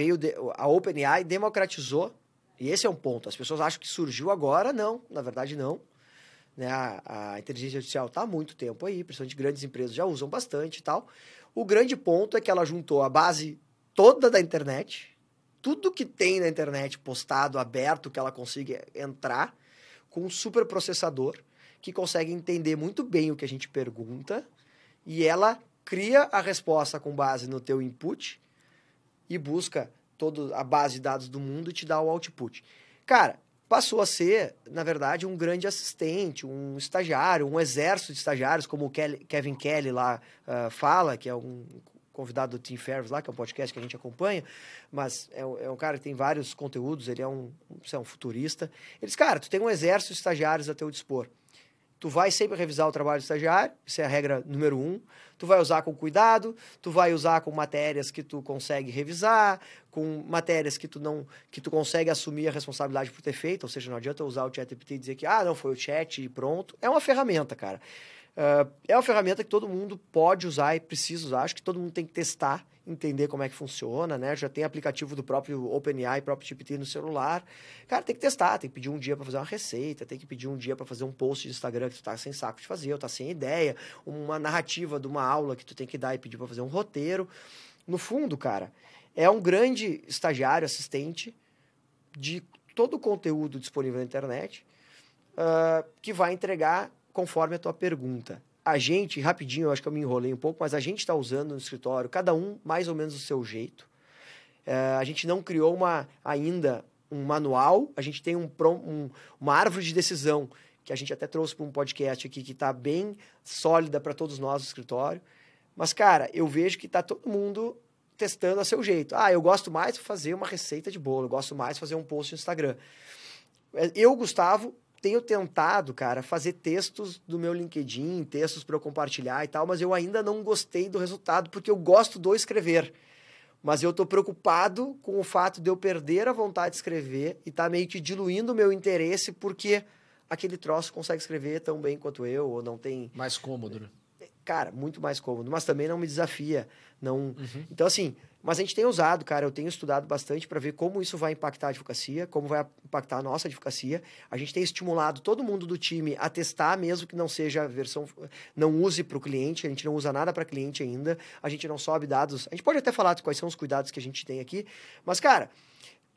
A OpenAI democratizou, e esse é um ponto. As pessoas acham que surgiu agora, não. Na verdade, não. Né? A inteligência artificial está há muito tempo aí, principalmente grandes empresas já usam bastante e tal. O grande ponto é que ela juntou a base toda da internet, tudo que tem na internet postado, aberto, que ela consiga entrar, com um super processador que consegue entender muito bem o que a gente pergunta e ela cria a resposta com base no teu input e busca toda a base de dados do mundo e te dá o output. Cara, passou a ser, na verdade, um grande assistente, um estagiário, um exército de estagiários, como o Kevin Kelly lá fala, que é um convidado do Tim Ferriss lá, que é um podcast que a gente acompanha, mas é um cara que tem vários conteúdos, ele é um futurista. Ele diz, cara, tu tem um exército de estagiários a teu dispor. Tu vai sempre revisar o trabalho do estagiário, isso é a regra número 1. Tu vai usar com cuidado, tu vai usar com matérias que tu consegue revisar, com matérias que tu consegue assumir a responsabilidade por ter feito, ou seja, não adianta usar o ChatGPT e dizer que, não, foi o chat e pronto. É uma ferramenta, cara. É uma ferramenta que todo mundo pode usar e precisa usar. Acho que todo mundo tem que testar, entender como é que funciona, né? Já tem aplicativo do próprio OpenAI, próprio GPT no celular. Cara, tem que testar, tem que pedir um dia para fazer uma receita, tem que pedir um dia para fazer um post de Instagram que tu tá sem saco de fazer, ou tá sem ideia, uma narrativa de uma aula que tu tem que dar e pedir para fazer um roteiro. No fundo, cara, é um grande estagiário, assistente de todo o conteúdo disponível na internet que vai entregar conforme a tua pergunta. A gente, rapidinho, eu acho que eu me enrolei um pouco, mas a gente está usando no escritório, cada um mais ou menos do seu jeito. A gente não criou ainda um manual, a gente tem uma árvore de decisão, que a gente até trouxe para um podcast aqui, que está bem sólida para todos nós do escritório. Mas, cara, eu vejo que está todo mundo testando a seu jeito. Eu gosto mais de fazer uma receita de bolo, eu gosto mais de fazer um post no Instagram. Eu, Gustavo, tenho tentado, cara, fazer textos do meu LinkedIn, textos para eu compartilhar e tal, mas eu ainda não gostei do resultado, porque eu gosto do escrever. Mas eu estou preocupado com o fato de eu perder a vontade de escrever e tá meio que diluindo o meu interesse, porque aquele troço consegue escrever tão bem quanto eu, ou não tem...
Mais cômodo, né?
Cara, muito mais cômodo, mas também não me desafia. Não... Então, assim, mas a gente tem usado, cara, eu tenho estudado bastante para ver como isso vai impactar a advocacia, como vai impactar a nossa advocacia. A gente tem estimulado todo mundo do time a testar, mesmo que não seja a versão, não use para o cliente, a gente não usa nada para cliente ainda, a gente não sobe dados. A gente pode até falar de quais são os cuidados que a gente tem aqui, mas, cara,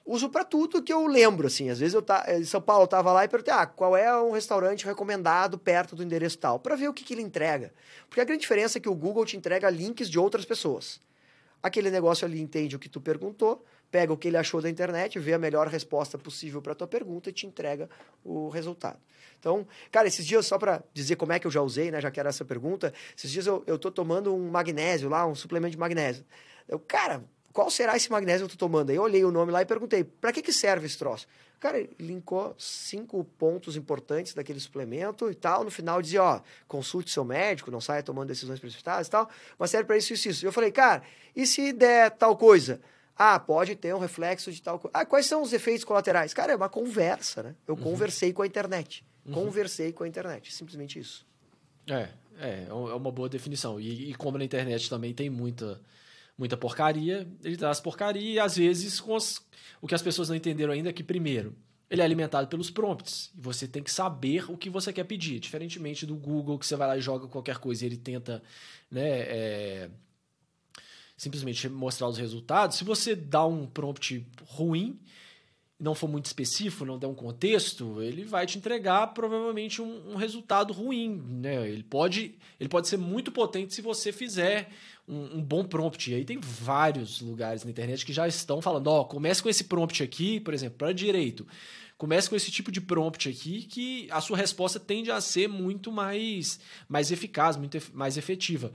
Uso para tudo que eu lembro, assim. Às vezes em São Paulo eu tava lá e perguntei, qual é um restaurante recomendado perto do endereço tal? Para ver o que ele entrega. Porque a grande diferença é que o Google te entrega links de outras pessoas. Aquele negócio ali entende o que tu perguntou, pega o que ele achou da internet, vê a melhor resposta possível para tua pergunta e te entrega o resultado. Então, cara, esses dias, só para dizer como é que eu já usei, né, já que era essa pergunta, esses dias eu tô tomando um magnésio lá, um suplemento de magnésio. Cara, qual será esse magnésio que eu tô tomando? Aí eu olhei o nome lá e perguntei, para que serve esse troço? Cara, ele linkou 5 pontos importantes daquele suplemento e tal. No final dizia, consulte seu médico, não saia tomando decisões precipitadas e tal, mas serve para isso, isso, isso. E eu falei, cara, e se der tal coisa? Pode ter um reflexo de tal coisa. Quais são os efeitos colaterais? Cara, é uma conversa, né? Eu conversei com a internet. Conversei com a internet, simplesmente isso.
É uma boa definição. E como na internet também tem muita porcaria, ele traz porcaria e, às vezes, o que as pessoas não entenderam ainda é que, primeiro, ele é alimentado pelos prompts. E você tem que saber o que você quer pedir. Diferentemente do Google, que você vai lá e joga qualquer coisa e ele tenta, né, simplesmente mostrar os resultados. Se você dá um prompt ruim, não for muito específico, não der um contexto, ele vai te entregar provavelmente um resultado ruim, né? Ele pode ser muito potente se você fizer um bom prompt. E aí tem vários lugares na internet que já estão falando, comece com esse prompt aqui, por exemplo, para direito. Comece com esse tipo de prompt aqui que a sua resposta tende a ser muito mais eficaz, muito mais efetiva.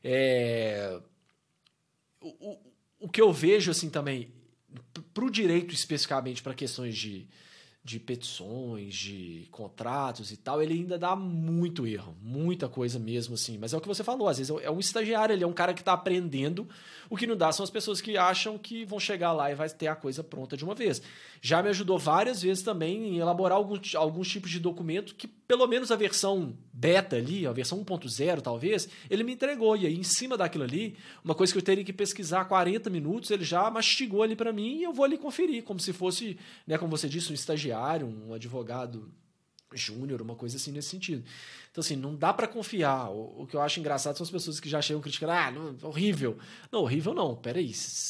O que eu vejo assim também, para o direito especificamente, para questões de petições, de contratos e tal, ele ainda dá muito erro, muita coisa mesmo assim. Mas é o que você falou, às vezes é um estagiário, ele é um cara que está aprendendo. O que não dá são as pessoas que acham que vão chegar lá e vai ter a coisa pronta de uma vez. Já me ajudou várias vezes também em elaborar alguns tipos de documento que, pelo menos a versão beta ali, a versão 1.0 talvez, ele me entregou. E aí, em cima daquilo ali, uma coisa que eu teria que pesquisar 40 minutos, ele já mastigou ali para mim e eu vou ali conferir, como se fosse, né, como você disse, um estagiário, um advogado júnior, uma coisa assim nesse sentido. Então, assim, não dá para confiar. O que eu acho engraçado são as pessoas que já chegam criticando, horrível. Não, horrível não, peraí.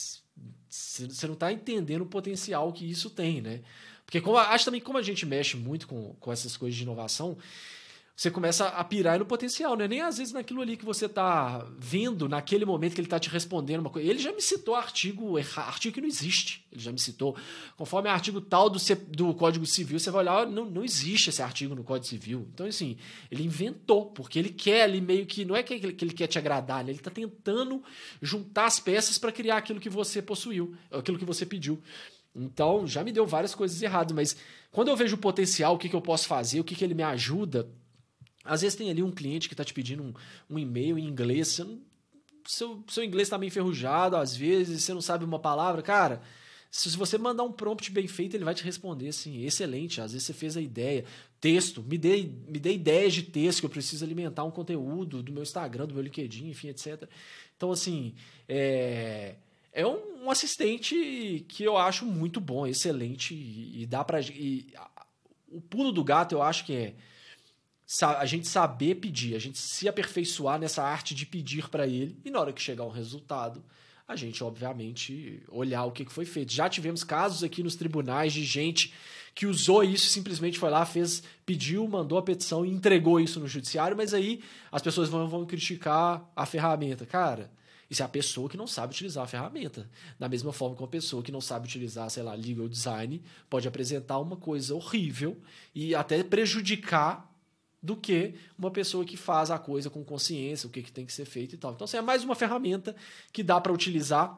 Você não tá entendendo o potencial que isso tem, né? Porque acho também que como a gente mexe muito com essas coisas de inovação, você começa a pirar no potencial, né? Nem às vezes naquilo ali que você tá vendo, naquele momento que ele tá te respondendo uma coisa. Ele já me citou artigo que não existe. Ele já me citou. Conforme artigo tal do Código Civil, você vai olhar, não existe esse artigo no Código Civil. Então, assim, ele inventou, porque ele quer ali meio que... Não é que ele quer te agradar, né? Ele tá tentando juntar as peças para criar aquilo que você possuiu, aquilo que você pediu. Então, já me deu várias coisas erradas, mas quando eu vejo o potencial, o que eu posso fazer, o que ele me ajuda... Às vezes tem ali um cliente que está te pedindo um e-mail em inglês, seu inglês está meio enferrujado, às vezes você não sabe uma palavra. Cara, se você mandar um prompt bem feito, ele vai te responder assim, excelente, às vezes você fez a ideia. Texto, me dê ideias de texto que eu preciso alimentar um conteúdo do meu Instagram, do meu LinkedIn, enfim, etc. Então, assim, é um assistente que eu acho muito bom, excelente, e dá para... O pulo do gato eu acho que é a gente saber pedir, a gente se aperfeiçoar nessa arte de pedir para ele e na hora que chegar um resultado, a gente, obviamente, olhar o que foi feito. Já tivemos casos aqui nos tribunais de gente que usou isso, simplesmente foi lá, pediu, mandou a petição e entregou isso no judiciário, mas aí as pessoas vão criticar a ferramenta. Cara, isso é a pessoa que não sabe utilizar a ferramenta. Da mesma forma que uma pessoa que não sabe utilizar, sei lá, legal design, pode apresentar uma coisa horrível e até prejudicar do que uma pessoa que faz a coisa com consciência, o que tem que ser feito e tal. Então, assim, é mais uma ferramenta que dá para utilizar.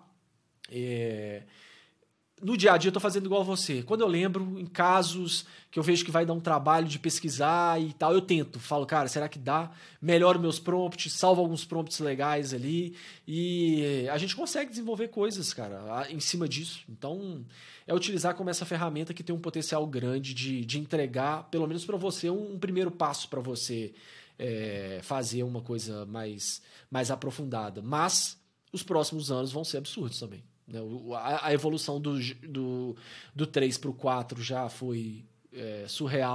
No dia a dia eu estou fazendo igual a você. Quando eu lembro, em casos que eu vejo que vai dar um trabalho de pesquisar e tal, eu tento. Falo, cara, será que dá? Melhoro meus prompts, salvo alguns prompts legais ali. E a gente consegue desenvolver coisas, cara, em cima disso. Então, é utilizar como essa ferramenta que tem um potencial grande de entregar, pelo menos para você, um primeiro passo para você fazer uma coisa mais aprofundada. Mas os próximos anos vão ser absurdos também. A evolução do 3 para o 4 já foi surreal,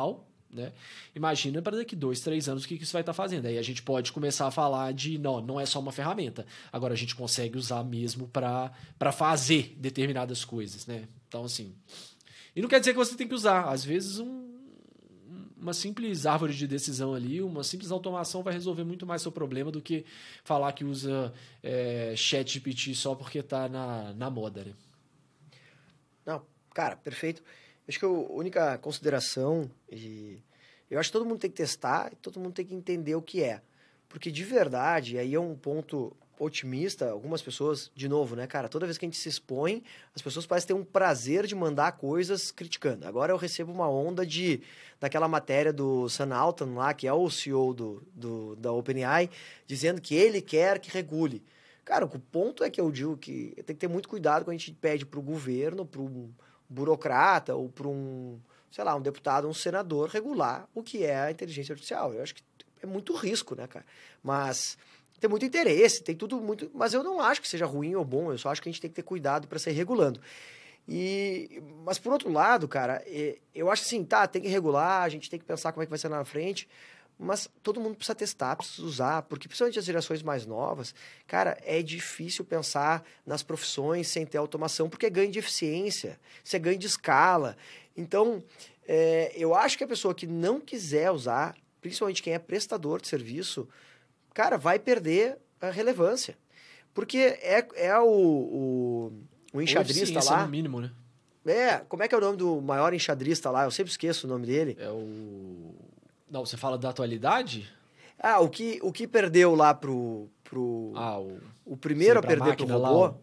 né? Imagina para daqui 2, 3 anos o que isso vai estar fazendo. Aí a gente pode começar a falar de, não é só uma ferramenta. Agora a gente consegue usar mesmo para fazer determinadas coisas, né? Então, assim... E não quer dizer que você tem que usar. Às vezes, uma simples árvore de decisão ali, uma simples automação vai resolver muito mais seu problema do que falar que usa ChatGPT só porque está na moda, né?
Não, cara, perfeito. Acho que a única consideração, eu acho que todo mundo tem que testar e todo mundo tem que entender o que é. Porque de verdade, aí é um ponto otimista, algumas pessoas, de novo, né, cara, toda vez que a gente se expõe, as pessoas parecem ter um prazer de mandar coisas criticando. Agora eu recebo uma onda daquela matéria do Sam Altman lá, que é o CEO da OpenAI, dizendo que ele quer que regule. Cara, o ponto é que eu digo que tem que ter muito cuidado quando a gente pede para o governo, para um burocrata ou para um deputado, um senador regular o que é a inteligência artificial. Eu acho que é muito risco, né, cara? Mas tem muito interesse, tem tudo muito... Mas eu não acho que seja ruim ou bom, eu só acho que a gente tem que ter cuidado para sair regulando. Mas, por outro lado, cara, eu acho assim, tem que regular, a gente tem que pensar como é que vai ser lá na frente, mas todo mundo precisa testar, precisa usar, porque principalmente as gerações mais novas, cara, é difícil pensar nas profissões sem ter automação, porque é ganho de eficiência, isso é ganho de escala. Então, eu acho que a pessoa que não quiser usar, principalmente quem é prestador de serviço, cara, vai perder a relevância. Porque o enxadrista lá...
no mínimo, né?
Como é que é o nome do maior enxadrista lá? Eu sempre esqueço o nome dele.
Não, você fala da atualidade?
O que perdeu lá o primeiro a perder pro robô.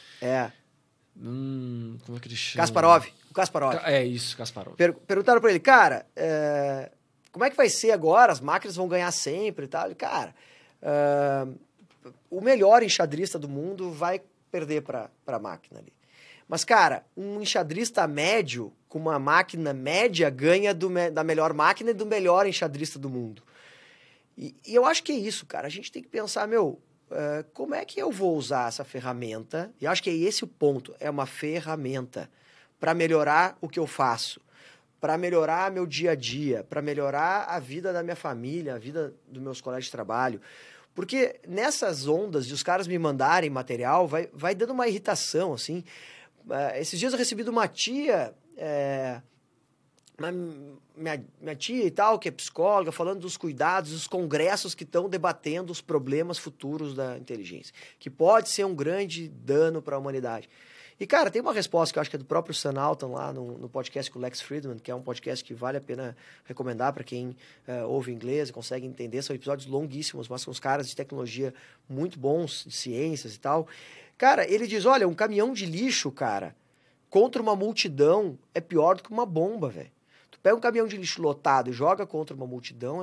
Como é que ele chama?
Kasparov. O Kasparov.
Isso, Kasparov.
Perguntaram pra ele, cara, como é que vai ser agora? As máquinas vão ganhar sempre e tal. Ele, cara, o melhor enxadrista do mundo vai perder pra máquina ali. Mas, cara, um enxadrista médio com uma máquina média ganha da melhor máquina e do melhor enxadrista do mundo. E eu acho que é isso, cara. A gente tem que pensar, como é que eu vou usar essa ferramenta? E acho que é esse o ponto. É uma ferramenta para melhorar o que eu faço, para melhorar meu dia a dia, para melhorar a vida da minha família, a vida dos meus colegas de trabalho. Porque nessas ondas de os caras me mandarem material, vai dando uma irritação, assim. Esses dias eu recebi de uma tia, minha tia e tal, que é psicóloga, falando dos cuidados, dos congressos que estão debatendo os problemas futuros da inteligência, que pode ser um grande dano para a humanidade. E, cara, tem uma resposta que eu acho que é do próprio Sam Altman lá no podcast com o Lex Fridman, que é um podcast que vale a pena recomendar para quem ouve inglês e consegue entender. São episódios longuíssimos, mas são uns caras de tecnologia muito bons, de ciências e tal. Cara, ele diz, olha, um caminhão de lixo, cara, contra uma multidão é pior do que uma bomba, velho. Tu pega um caminhão de lixo lotado e joga contra uma multidão,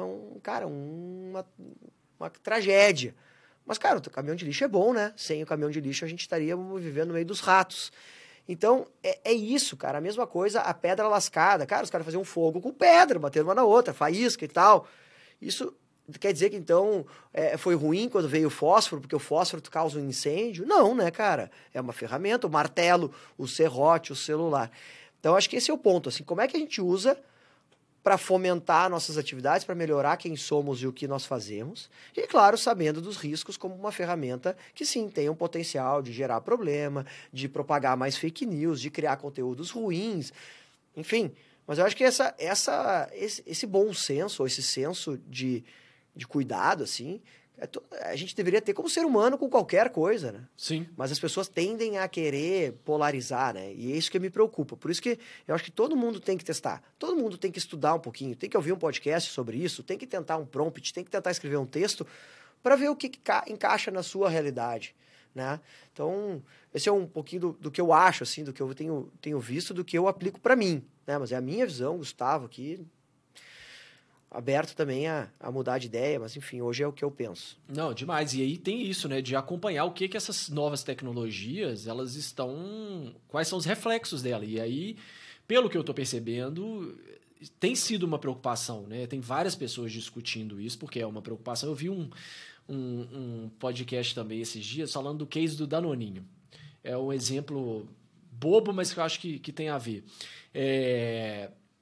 uma tragédia. Mas, cara, o caminhão de lixo é bom, né? Sem o caminhão de lixo a gente estaria vivendo no meio dos ratos. Então, é isso, cara. A mesma coisa, a pedra lascada. Cara, os caras faziam fogo com pedra, batendo uma na outra, faísca e tal. Isso... Quer dizer que, então, foi ruim quando veio o fósforo, porque o fósforo causa um incêndio? Não, né, cara? É uma ferramenta, o martelo, o serrote, o celular. Então, acho que esse é o ponto, assim, como é que a gente usa para fomentar nossas atividades, para melhorar quem somos e o que nós fazemos, e, claro, sabendo dos riscos como uma ferramenta que, sim, tem um potencial de gerar problema, de propagar mais fake news, de criar conteúdos ruins, enfim. Mas eu acho que esse bom senso, ou esse senso de cuidado, assim, a gente deveria ter como ser humano com qualquer coisa, né?
Sim.
Mas as pessoas tendem a querer polarizar, né? E é isso que me preocupa. Por isso que eu acho que todo mundo tem que testar. Todo mundo tem que estudar um pouquinho, tem que ouvir um podcast sobre isso, tem que tentar um prompt, tem que tentar escrever um texto para ver o que encaixa na sua realidade, né? Então, esse é um pouquinho do que eu acho, assim, do que eu tenho visto, do que eu aplico para mim, né? Mas é a minha visão, Gustavo, aqui... aberto também a mudar de ideia, mas enfim, hoje é o que eu penso.
Não, demais. E aí tem isso, né, de acompanhar o que essas novas tecnologias, elas estão... Quais são os reflexos dela. E aí, pelo que eu estou percebendo, tem sido uma preocupação, né? Tem várias pessoas discutindo isso, porque é uma preocupação. Eu vi um podcast também esses dias falando do case do Danoninho. É um exemplo bobo, mas que eu acho que tem a ver.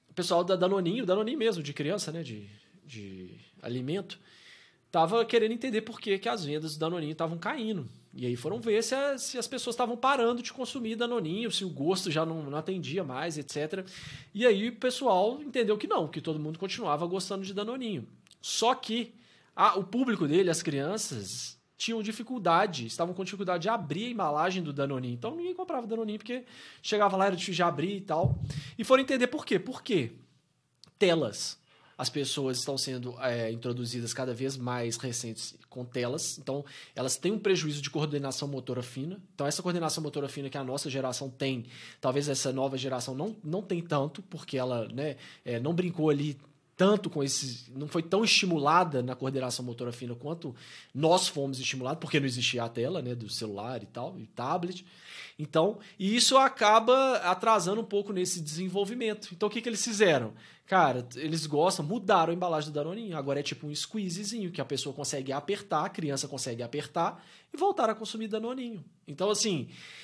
o pessoal da Danoninho mesmo, de criança, né, de alimento, tava querendo entender por que as vendas do Danoninho estavam caindo. E aí foram ver se as pessoas estavam parando de consumir Danoninho, se o gosto já não atendia mais, etc. E aí o pessoal entendeu que não, que todo mundo continuava gostando de Danoninho. Só que o público dele, as crianças, tinham dificuldade, estavam com dificuldade de abrir a embalagem do Danoninho. Então ninguém comprava Danoninho porque chegava lá, era difícil de abrir e tal. E foram entender por quê. Por quê? Telas. As pessoas estão sendo introduzidas cada vez mais recentes com telas, então elas têm um prejuízo de coordenação motora fina. Então essa coordenação motora fina que a nossa geração tem, talvez essa nova geração não tem tanto, porque ela, né, não brincou ali tanto com não foi tão estimulada na coordenação motora fina quanto nós fomos estimulados, porque não existia a tela, né, do celular e tal, e tablet. Então, e isso acaba atrasando um pouco nesse desenvolvimento. Então, o que eles fizeram? Cara, eles mudaram a embalagem do Danoninho. Agora é tipo um squeezezinho, que a pessoa consegue apertar, a criança consegue apertar e voltar a consumir Danoninho. Então, assim,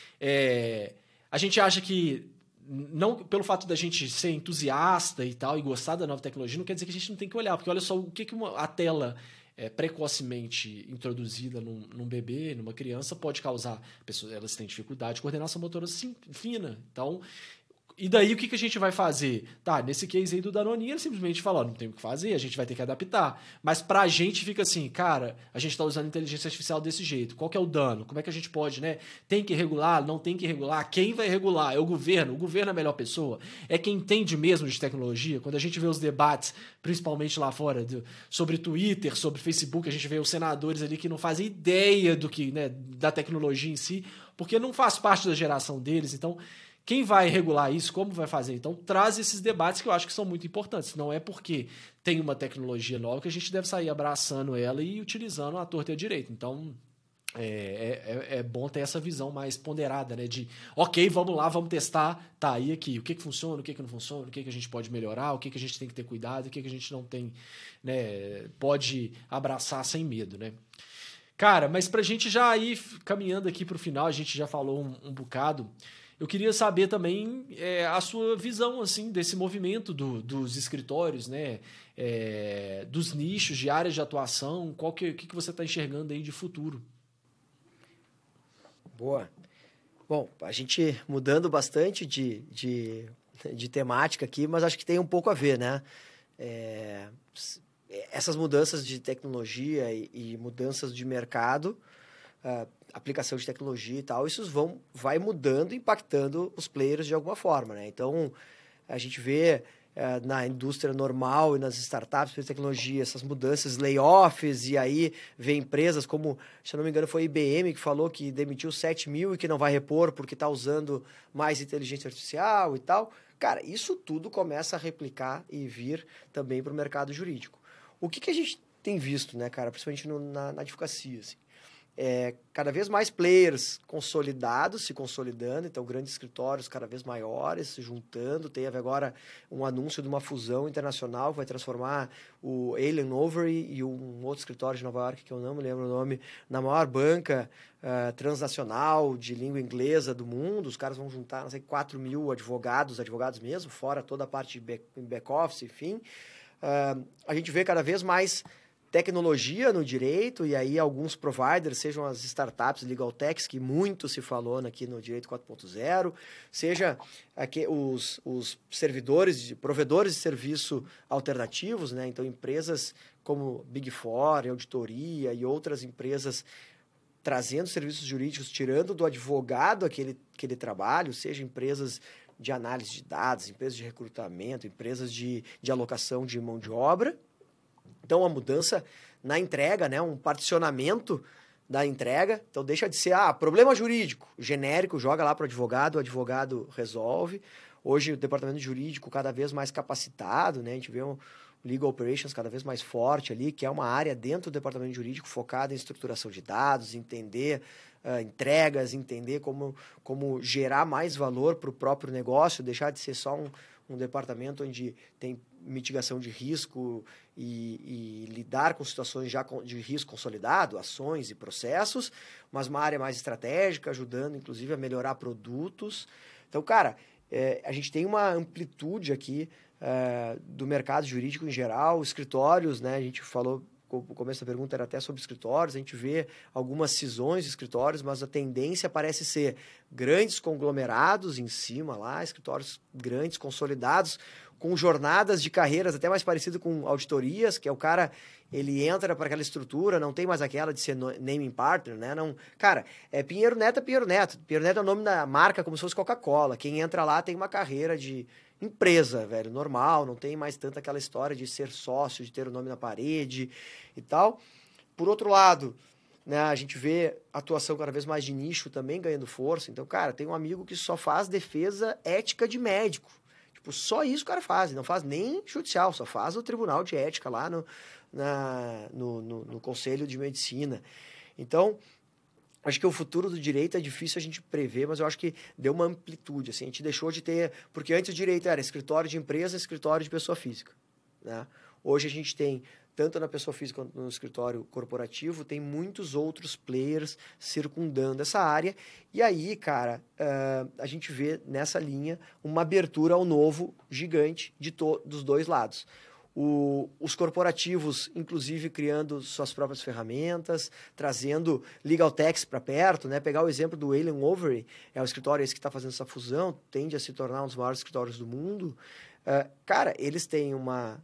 a gente acha que não pelo fato da gente ser entusiasta e tal, e gostar da nova tecnologia, não quer dizer que a gente não tem que olhar, porque olha só o que a tela precocemente introduzida num bebê, numa criança, pode causar, elas têm dificuldade de coordenação motora fina. Então, e daí o que a gente vai fazer? Tá, nesse case aí do Danoninho, ele simplesmente fala, não tem o que fazer, a gente vai ter que adaptar. Mas pra gente fica assim, cara, a gente tá usando inteligência artificial desse jeito, qual que é o dano? Como é que a gente pode, né? Tem que regular, não tem que regular? Quem vai regular? É o governo é a melhor pessoa? É quem entende mesmo de tecnologia? Quando a gente vê os debates, principalmente lá fora, sobre Twitter, sobre Facebook, a gente vê os senadores ali que não fazem ideia do que, né, da tecnologia em si, porque não faz parte da geração deles, então quem vai regular isso? Como vai fazer? Então, traz esses debates que eu acho que são muito importantes. Não é porque tem uma tecnologia nova que a gente deve sair abraçando ela e utilizando à torta e à direita. Então, é bom ter essa visão mais ponderada, né? De, ok, vamos lá, vamos testar. Tá, e aqui? O que funciona, o que não funciona? O que a gente pode melhorar? O que a gente tem que ter cuidado? O que a gente não tem, né? Pode abraçar sem medo, né? Cara, mas pra gente já ir caminhando aqui pro final, a gente já falou um bocado. Eu queria saber também a sua visão assim desse movimento dos escritórios, né? Dos nichos, de áreas de atuação. O que você está enxergando aí de futuro?
Boa. Bom, a gente mudando bastante de temática aqui, mas acho que tem um pouco a ver, né? Essas mudanças de tecnologia e mudanças de mercado, aplicação de tecnologia e tal, isso vai mudando, impactando os players de alguma forma, né? Então, a gente vê na indústria normal e nas startups de tecnologia essas mudanças, layoffs, e aí vê empresas como, se eu não me engano, foi a IBM que falou que demitiu 7 mil e que não vai repor porque está usando mais inteligência artificial e tal. Cara, isso tudo começa a replicar e vir também para o mercado jurídico. O que a gente tem visto, né, cara, principalmente na advocacia, assim? Cada vez mais players consolidados, se consolidando, então grandes escritórios cada vez maiores se juntando. Teve agora um anúncio de uma fusão internacional que vai transformar o Allen Overy e um outro escritório de Nova York, que eu não me lembro o nome, na maior banca transnacional de língua inglesa do mundo. Os caras vão juntar, não sei, 4 mil advogados mesmo, fora toda a parte de back-office, enfim. A gente vê cada vez mais tecnologia no direito, e aí alguns providers, sejam as startups, legal techs, que muito se falou aqui no Direito 4.0, seja aqui os provedores de serviço alternativos, né? Então empresas como Big Four, auditoria e outras empresas trazendo serviços jurídicos, tirando do advogado aquele trabalho, seja empresas de análise de dados, empresas de recrutamento, empresas de alocação de mão de obra. Então, uma mudança na entrega, né? Um particionamento da entrega. Então, deixa de ser, problema jurídico, genérico, joga lá para o advogado resolve. Hoje, o departamento jurídico cada vez mais capacitado, né? A gente vê um Legal Operations cada vez mais forte ali, que é uma área dentro do departamento jurídico focada em estruturação de dados, entender entregas, entender como gerar mais valor para o próprio negócio, deixar de ser só um departamento onde tem mitigação de risco e lidar com situações já de risco consolidado, ações e processos, mas uma área mais estratégica, ajudando, inclusive, a melhorar produtos. Então, cara, a gente tem uma amplitude aqui do mercado jurídico em geral, escritórios, né? A gente falou, o começo da pergunta era até sobre escritórios, a gente vê algumas cisões de escritórios, mas a tendência parece ser grandes conglomerados em cima lá, escritórios grandes, consolidados, com jornadas de carreiras até mais parecido com auditorias, que é o cara, ele entra para aquela estrutura, não tem mais aquela de ser naming partner, né? Não, cara, Pinheiro Neto é Pinheiro Neto. Pinheiro Neto é o nome da marca, como se fosse Coca-Cola. Quem entra lá tem uma carreira de empresa, velho, normal, não tem mais tanta aquela história de ser sócio, de ter o nome na parede e tal. Por outro lado, né, a gente vê atuação cada vez mais de nicho também ganhando força. Então, cara, tem um amigo que só faz defesa ética de médico. Tipo, só isso o cara faz, não faz nem judicial, só faz o tribunal de ética lá no Conselho de Medicina. Então, acho que o futuro do direito é difícil a gente prever, mas eu acho que deu uma amplitude. Assim, a gente deixou de ter... Porque antes o direito era escritório de empresa, escritório de pessoa física. Né? Hoje a gente tem, tanto na pessoa física quanto no escritório corporativo, tem muitos outros players circundando essa área. E aí, cara, a gente vê nessa linha uma abertura ao novo gigante dos dois lados. Os corporativos, inclusive, criando suas próprias ferramentas, trazendo legal techs para perto, né? Pegar o exemplo do Allen Overy, é o escritório esse que está fazendo essa fusão, tende a se tornar um dos maiores escritórios do mundo. Cara, eles têm um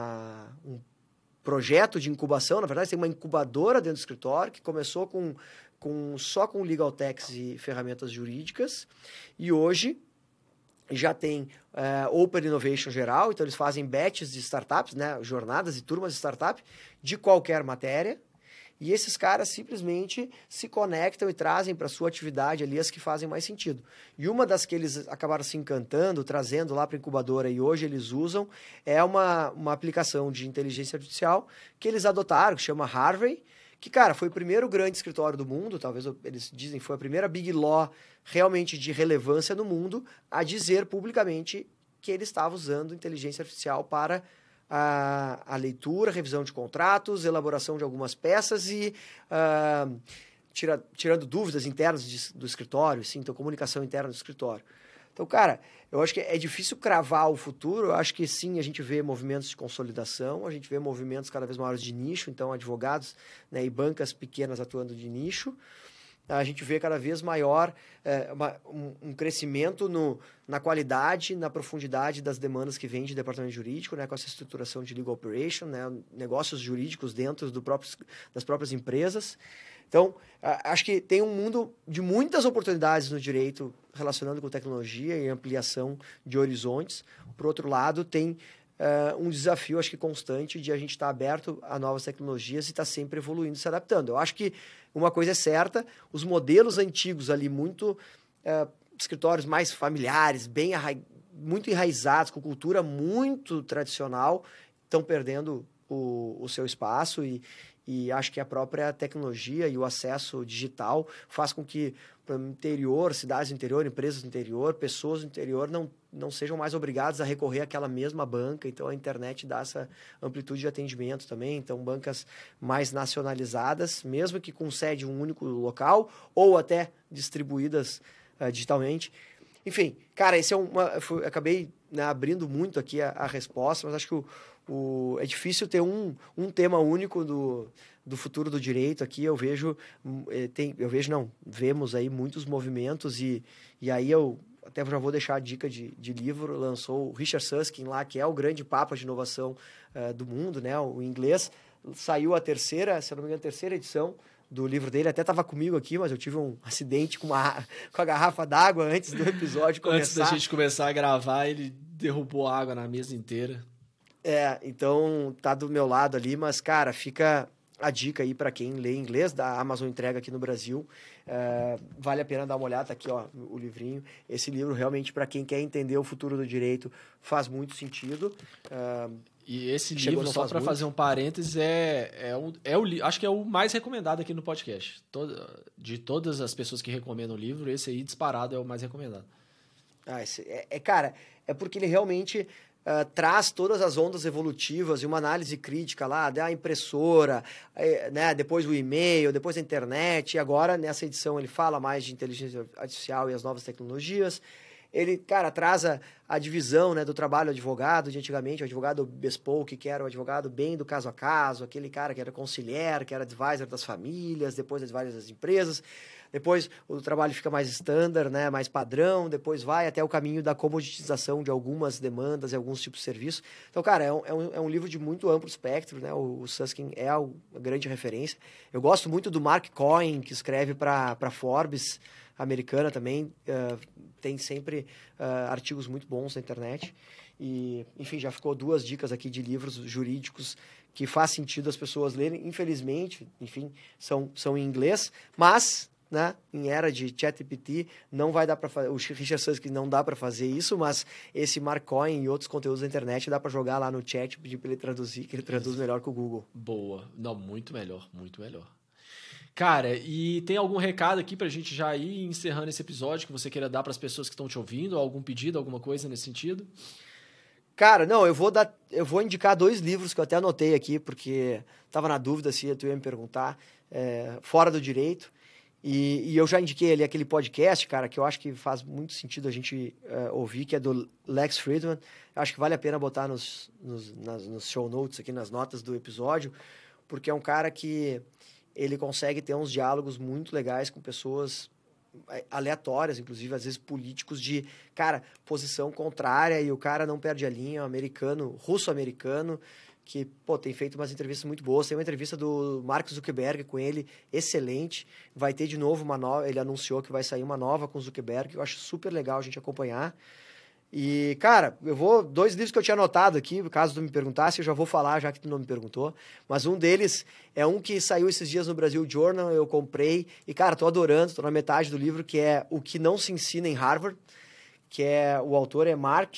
projeto de incubação, na verdade, tem uma incubadora dentro do escritório que começou só com legal techs e ferramentas jurídicas, e hoje já tem Open Innovation geral, então eles fazem batches de startups, né, jornadas e turmas de startup de qualquer matéria, e esses caras simplesmente se conectam e trazem para a sua atividade ali as que fazem mais sentido. E uma das que eles acabaram se encantando, trazendo lá para a incubadora e hoje eles usam, é uma aplicação de inteligência artificial que eles adotaram, que chama Harvey, que, cara, foi o primeiro grande escritório do mundo, talvez eles dizem foi a primeira Big Law realmente de relevância no mundo a dizer publicamente que ele estava usando inteligência artificial para a leitura, revisão de contratos, elaboração de algumas peças e tirando dúvidas internas do escritório, assim, então comunicação interna do escritório. Então, cara, eu acho que é difícil cravar o futuro. Eu acho que sim, a gente vê movimentos de consolidação, a gente vê movimentos cada vez maiores de nicho, então advogados, né, e bancas pequenas atuando de nicho. A gente vê cada vez maior um crescimento na qualidade, na profundidade das demandas que vêm de departamento jurídico, né, com essa estruturação de legal operation, né, negócios jurídicos dentro das próprias empresas. Então, acho que tem um mundo de muitas oportunidades no direito relacionando com tecnologia e ampliação de horizontes. Por outro lado, tem um desafio, acho que constante, de a gente estar aberto a novas tecnologias e estar sempre evoluindo, se adaptando. Eu acho que uma coisa é certa, os modelos antigos ali, escritórios mais familiares, muito enraizados, com cultura muito tradicional, estão perdendo o seu espaço e acho que a própria tecnologia e o acesso digital faz com que para o interior, cidades do interior, empresas do interior, pessoas do interior não sejam mais obrigadas a recorrer àquela mesma banca. Então, a internet dá essa amplitude de atendimento também. Então, bancas mais nacionalizadas, mesmo que com sede em um único local ou até distribuídas digitalmente. Enfim, cara, esse acabei, né, abrindo muito aqui a resposta, mas acho que é difícil ter um tema único do futuro do direito aqui. Vemos aí muitos movimentos e aí eu até já vou deixar a dica de livro. Lançou o Richard Susskind lá, que é o grande papa de inovação do mundo, né, o inglês. Saiu a terceira edição do livro dele. Até estava comigo aqui, mas eu tive um acidente com a garrafa d'água antes do episódio começar.
Antes da gente começar a gravar, ele derrubou água na mesa inteira.
Então tá do meu lado ali, mas, cara, fica a dica aí para quem lê inglês, da Amazon entrega aqui no Brasil. Vale a pena dar uma olhada, tá aqui, ó, o livrinho. Esse livro, realmente, para quem quer entender o futuro do direito, faz muito sentido.
E esse livro, só para fazer um parênteses, acho que é o mais recomendado aqui no podcast. De todas as pessoas que recomendam o livro, esse aí, disparado, é o mais recomendado.
Cara, é porque ele realmente traz todas as ondas evolutivas e uma análise crítica lá da impressora, né, depois o e-mail, depois a internet, e agora nessa edição ele fala mais de inteligência artificial e as novas tecnologias. ele, cara, traz a divisão, né, do trabalho do advogado de antigamente, o advogado bespoke, que era o advogado bem do caso a caso, aquele cara que era conselheiro, que era advisor das famílias, depois advisor das empresas. Depois o trabalho fica mais standard, né, mais padrão, depois vai até o caminho da comoditização de algumas demandas e alguns tipos de serviço. Então, cara, é um livro de muito amplo espectro, né? O Susskind é a grande referência. Eu gosto muito do Mark Cohen, que escreve para Forbes americana também. Tem sempre artigos muito bons na internet. E, enfim, já ficou 2 dicas aqui de livros jurídicos que faz sentido as pessoas lerem. Infelizmente, enfim, são em inglês, mas... né? Em era de ChatGPT, não vai dar para fazer. O Richard Susskind não dá para fazer isso, mas esse Mark Cohen e outros conteúdos da internet dá para jogar lá no chat, pedir para ele traduzir, que ele traduz melhor que o Google.
Boa. Não, muito melhor, muito melhor. Cara, e tem algum recado aqui pra gente já ir encerrando esse episódio que você queira dar para as pessoas que estão te ouvindo? Algum pedido, alguma coisa nesse sentido?
Cara, não, eu vou indicar 2 livros que eu até anotei aqui, porque estava na dúvida se tu ia me perguntar. Fora do Direito. E eu já indiquei ali aquele podcast, cara, que eu acho que faz muito sentido a gente ouvir, que é do Lex Fridman. Eu acho que vale a pena botar nos show notes aqui, nas notas do episódio, porque é um cara que ele consegue ter uns diálogos muito legais com pessoas aleatórias, inclusive, às vezes políticos de, cara, posição contrária, e o cara não perde a linha, russo-americano, que, pô, tem feito umas entrevistas muito boas. Tem uma entrevista do Mark Zuckerberg com ele, excelente. Vai ter de novo uma nova, ele anunciou que vai sair uma nova com o Zuckerberg, que eu acho super legal a gente acompanhar. E, cara, 2 livros que eu tinha anotado aqui, caso tu me perguntasse, eu já vou falar, já que tu não me perguntou. Mas um deles é um que saiu esses dias no Brasil Journal, eu comprei. E, cara, tô adorando, tô na metade do livro, que é O que não se ensina em Harvard, que o autor é Mark...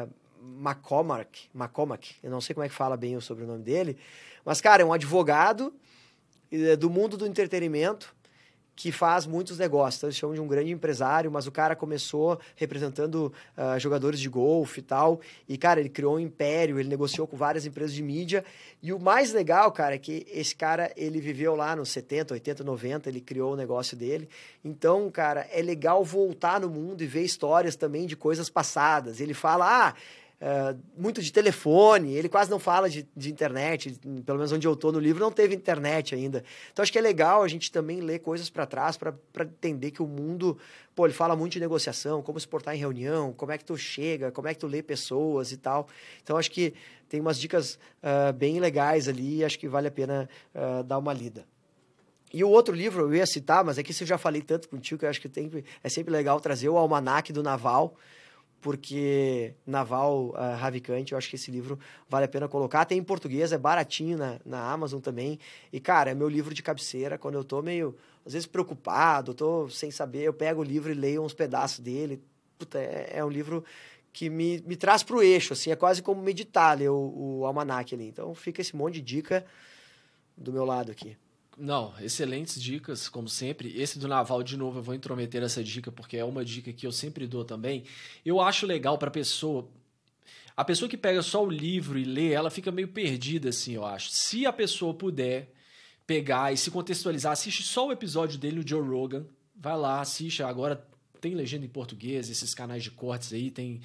McCormack, eu não sei como é que fala bem o sobrenome dele, mas, cara, é um advogado do mundo do entretenimento que faz muitos negócios. Então, eles chamam de um grande empresário, mas o cara começou representando jogadores de golfe e tal, e, cara, ele criou um império, ele negociou com várias empresas de mídia, e o mais legal, cara, é que esse cara, ele viveu lá nos 70, 80, 90, ele criou o negócio dele. Então, cara, é legal voltar no mundo e ver histórias também de coisas passadas. Ele fala, muito de telefone, ele quase não fala de internet, pelo menos onde eu tô no livro não teve internet ainda. Então acho que é legal a gente também ler coisas para trás para entender que o mundo, pô, ele fala muito de negociação, como se portar em reunião, como é que tu chega, como é que tu lê pessoas e tal. Então acho que tem umas dicas bem legais ali e acho que vale a pena dar uma lida. E o outro livro eu ia citar, mas é que isso eu já falei tanto contigo que eu acho que é sempre legal trazer o Almanaque do Naval, porque Naval Ravikant, eu acho que esse livro vale a pena colocar. Tem em português, é baratinho na Amazon também. E, cara, é meu livro de cabeceira. Quando eu tô meio, às vezes, preocupado, tô sem saber, eu pego o livro e leio uns pedaços dele. Puta, é um livro que me traz pro eixo, assim, é quase como meditar, ler o almanaque ali. Então, fica esse monte de dica do meu lado aqui.
Não, excelentes dicas, como sempre. Esse do Naval, de novo, eu vou intrometer essa dica, porque é uma dica que eu sempre dou também. Eu acho legal pra pessoa... A pessoa que pega só o livro e lê, ela fica meio perdida, assim, eu acho. Se a pessoa puder pegar e se contextualizar, assiste só o episódio dele no Joe Rogan. Vai lá, assiste. Agora tem legenda em português, esses canais de cortes aí, tem...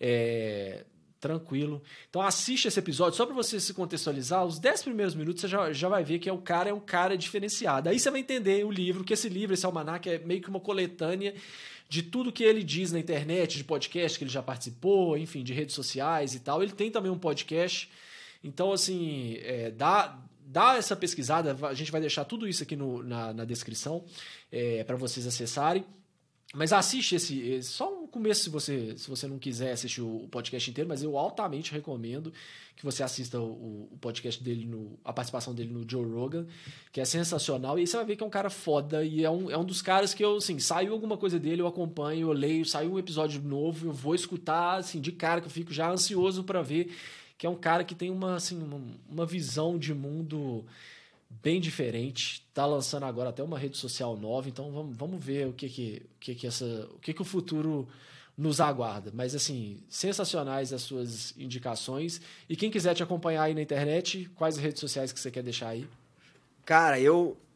tranquilo. Então assiste esse episódio só para você se contextualizar. Os 10 primeiros minutos você já vai ver que um cara diferenciado. Aí você vai entender o livro, que esse livro, esse almanaque é meio que uma coletânea de tudo que ele diz na internet, de podcast que ele já participou, enfim, de redes sociais e tal. Ele tem também um podcast. Então, assim, dá essa pesquisada. A gente vai deixar tudo isso aqui na descrição para vocês acessarem. Mas assiste só um começo se você não quiser assistir o podcast inteiro, mas eu altamente recomendo que você assista o podcast dele, a participação dele no Joe Rogan, que é sensacional, e aí você vai ver que é um cara foda, e é um dos caras que eu, assim, saiu alguma coisa dele, eu acompanho, eu leio, saiu um episódio novo, eu vou escutar, assim, de cara, que eu fico já ansioso pra ver, que é um cara que tem uma visão de mundo bem diferente, tá lançando agora até uma rede social nova, então vamos ver o que o futuro nos aguarda. Mas, assim, sensacionais as suas indicações. E quem quiser te acompanhar aí na internet, quais redes sociais que você quer deixar aí?
Cara, eu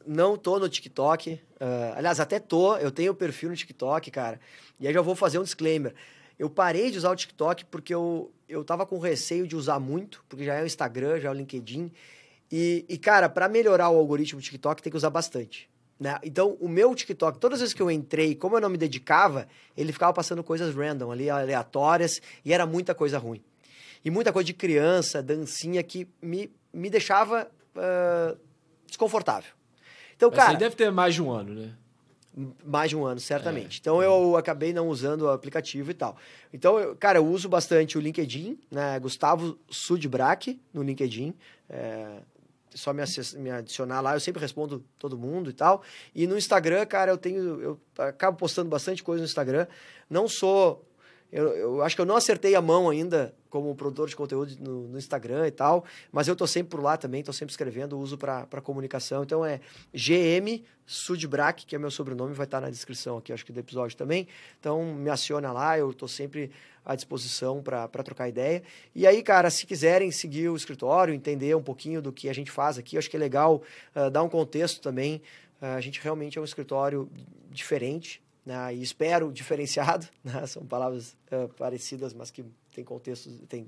não tô no TikTok. Aliás, até tô. Eu tenho perfil no TikTok, cara. E aí já vou fazer um disclaimer. Eu parei de usar o TikTok porque eu tava com receio de usar muito, porque já é o Instagram, já é o LinkedIn. E cara, para melhorar o algoritmo do TikTok, tem que usar bastante. Né? Então, o meu TikTok, todas as vezes que eu entrei, como eu não me dedicava, ele ficava passando coisas random ali, aleatórias, e era muita coisa ruim. E muita coisa de criança, dancinha, que me deixava desconfortável. Então,
Mas
cara...
aí deve ter mais de um ano, né?
Mais de um ano, certamente. Então, eu acabei não usando o aplicativo e tal. Então, eu uso bastante o LinkedIn, né? Gustavo Sudbrack no LinkedIn. Só me adicionar lá, eu sempre respondo todo mundo e tal. E no Instagram, cara, eu acabo postando bastante coisa no Instagram. Não sou... Eu acho que eu não acertei a mão ainda como produtor de conteúdo no Instagram e tal, mas eu tô sempre por lá também, tô sempre escrevendo, uso para comunicação. Então é GM Sudbrack, que é meu sobrenome, vai estar na descrição aqui, acho que do episódio também. Então me aciona lá, eu tô sempre à disposição para trocar ideia. E aí, cara, se quiserem seguir o escritório, entender um pouquinho do que a gente faz aqui, acho que é legal dar um contexto também. A gente realmente é um escritório diferente, né, e espero diferenciado, né, são palavras parecidas, mas que têm contextos, têm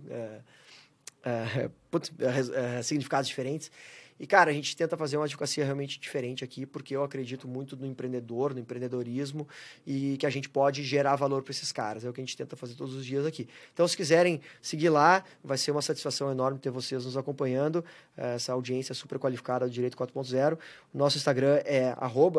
significados diferentes. E, cara, a gente tenta fazer uma advocacia realmente diferente aqui, porque eu acredito muito no empreendedor, no empreendedorismo, e que a gente pode gerar valor para esses caras. É o que a gente tenta fazer todos os dias aqui. Então, se quiserem seguir lá, vai ser uma satisfação enorme ter vocês nos acompanhando, essa audiência super qualificada do Direito 4.0. O nosso Instagram é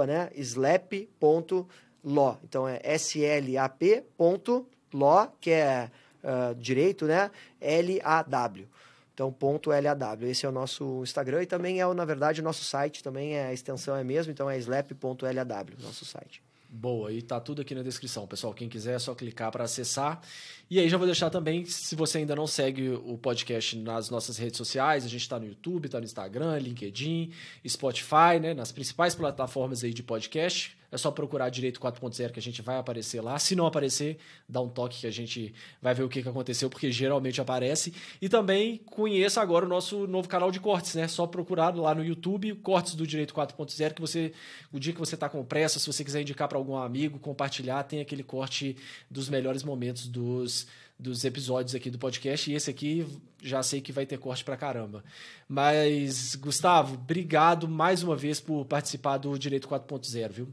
@slap.law. Então, é slap.law, que é direito, né? LAW. Então, .law. Esse é o nosso Instagram e também na verdade, o nosso site também a extensão é mesmo, então é slap.law, nosso site.
Boa, e tá tudo aqui na descrição, pessoal. Quem quiser é só clicar para acessar. E aí já vou deixar também, se você ainda não segue o podcast nas nossas redes sociais, a gente está no YouTube, está no Instagram, LinkedIn, Spotify, né, nas principais plataformas aí de podcast. É só procurar Direito 4.0 que a gente vai aparecer lá. Se não aparecer, dá um toque que a gente vai ver o que aconteceu, porque geralmente aparece. E também conheça agora o nosso novo canal de cortes, né? Só procurar lá no YouTube, Cortes do Direito 4.0, que o dia que você está com pressa, se você quiser indicar para algum amigo, compartilhar, tem aquele corte dos melhores momentos dos episódios aqui do podcast, e esse aqui já sei que vai ter corte pra caramba. Mas, Gustavo, obrigado mais uma vez por participar do Direito 4.0, viu?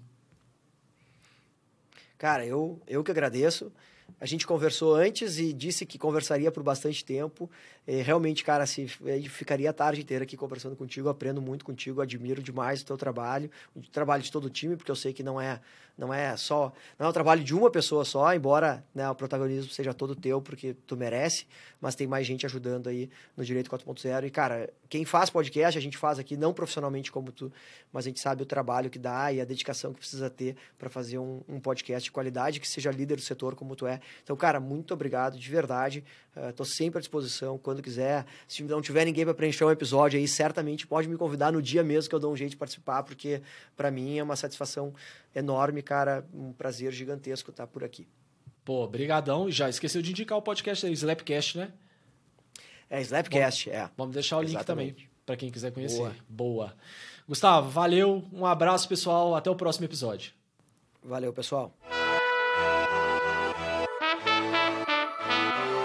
Cara, eu que agradeço. A gente conversou antes e disse que conversaria por bastante tempo. Realmente, cara, ficaria a tarde inteira aqui conversando contigo, aprendo muito contigo, admiro demais o teu trabalho, o trabalho de todo o time, porque eu sei que não é o trabalho de uma pessoa só, embora, né, o protagonismo seja todo teu, porque tu merece, mas tem mais gente ajudando aí no Direito 4.0. E, cara, quem faz podcast, a gente faz aqui, não profissionalmente como tu, mas a gente sabe o trabalho que dá e a dedicação que precisa ter para fazer um podcast de qualidade, que seja líder do setor como tu é. Então, cara, muito obrigado, de verdade. Tô sempre à disposição, quando quiser. Se não tiver ninguém para preencher um episódio aí, certamente pode me convidar no dia mesmo que eu dou um jeito de participar, porque para mim é uma satisfação enorme, cara, um prazer gigantesco estar por aqui.
Pô, brigadão. Já esqueceu de indicar o podcast aí, Slapcast, né?
Slapcast,
Vamos deixar o link
Exatamente.
também, para quem quiser conhecer. Boa. Gustavo, valeu. Um abraço, pessoal. Até o próximo episódio.
Valeu, pessoal.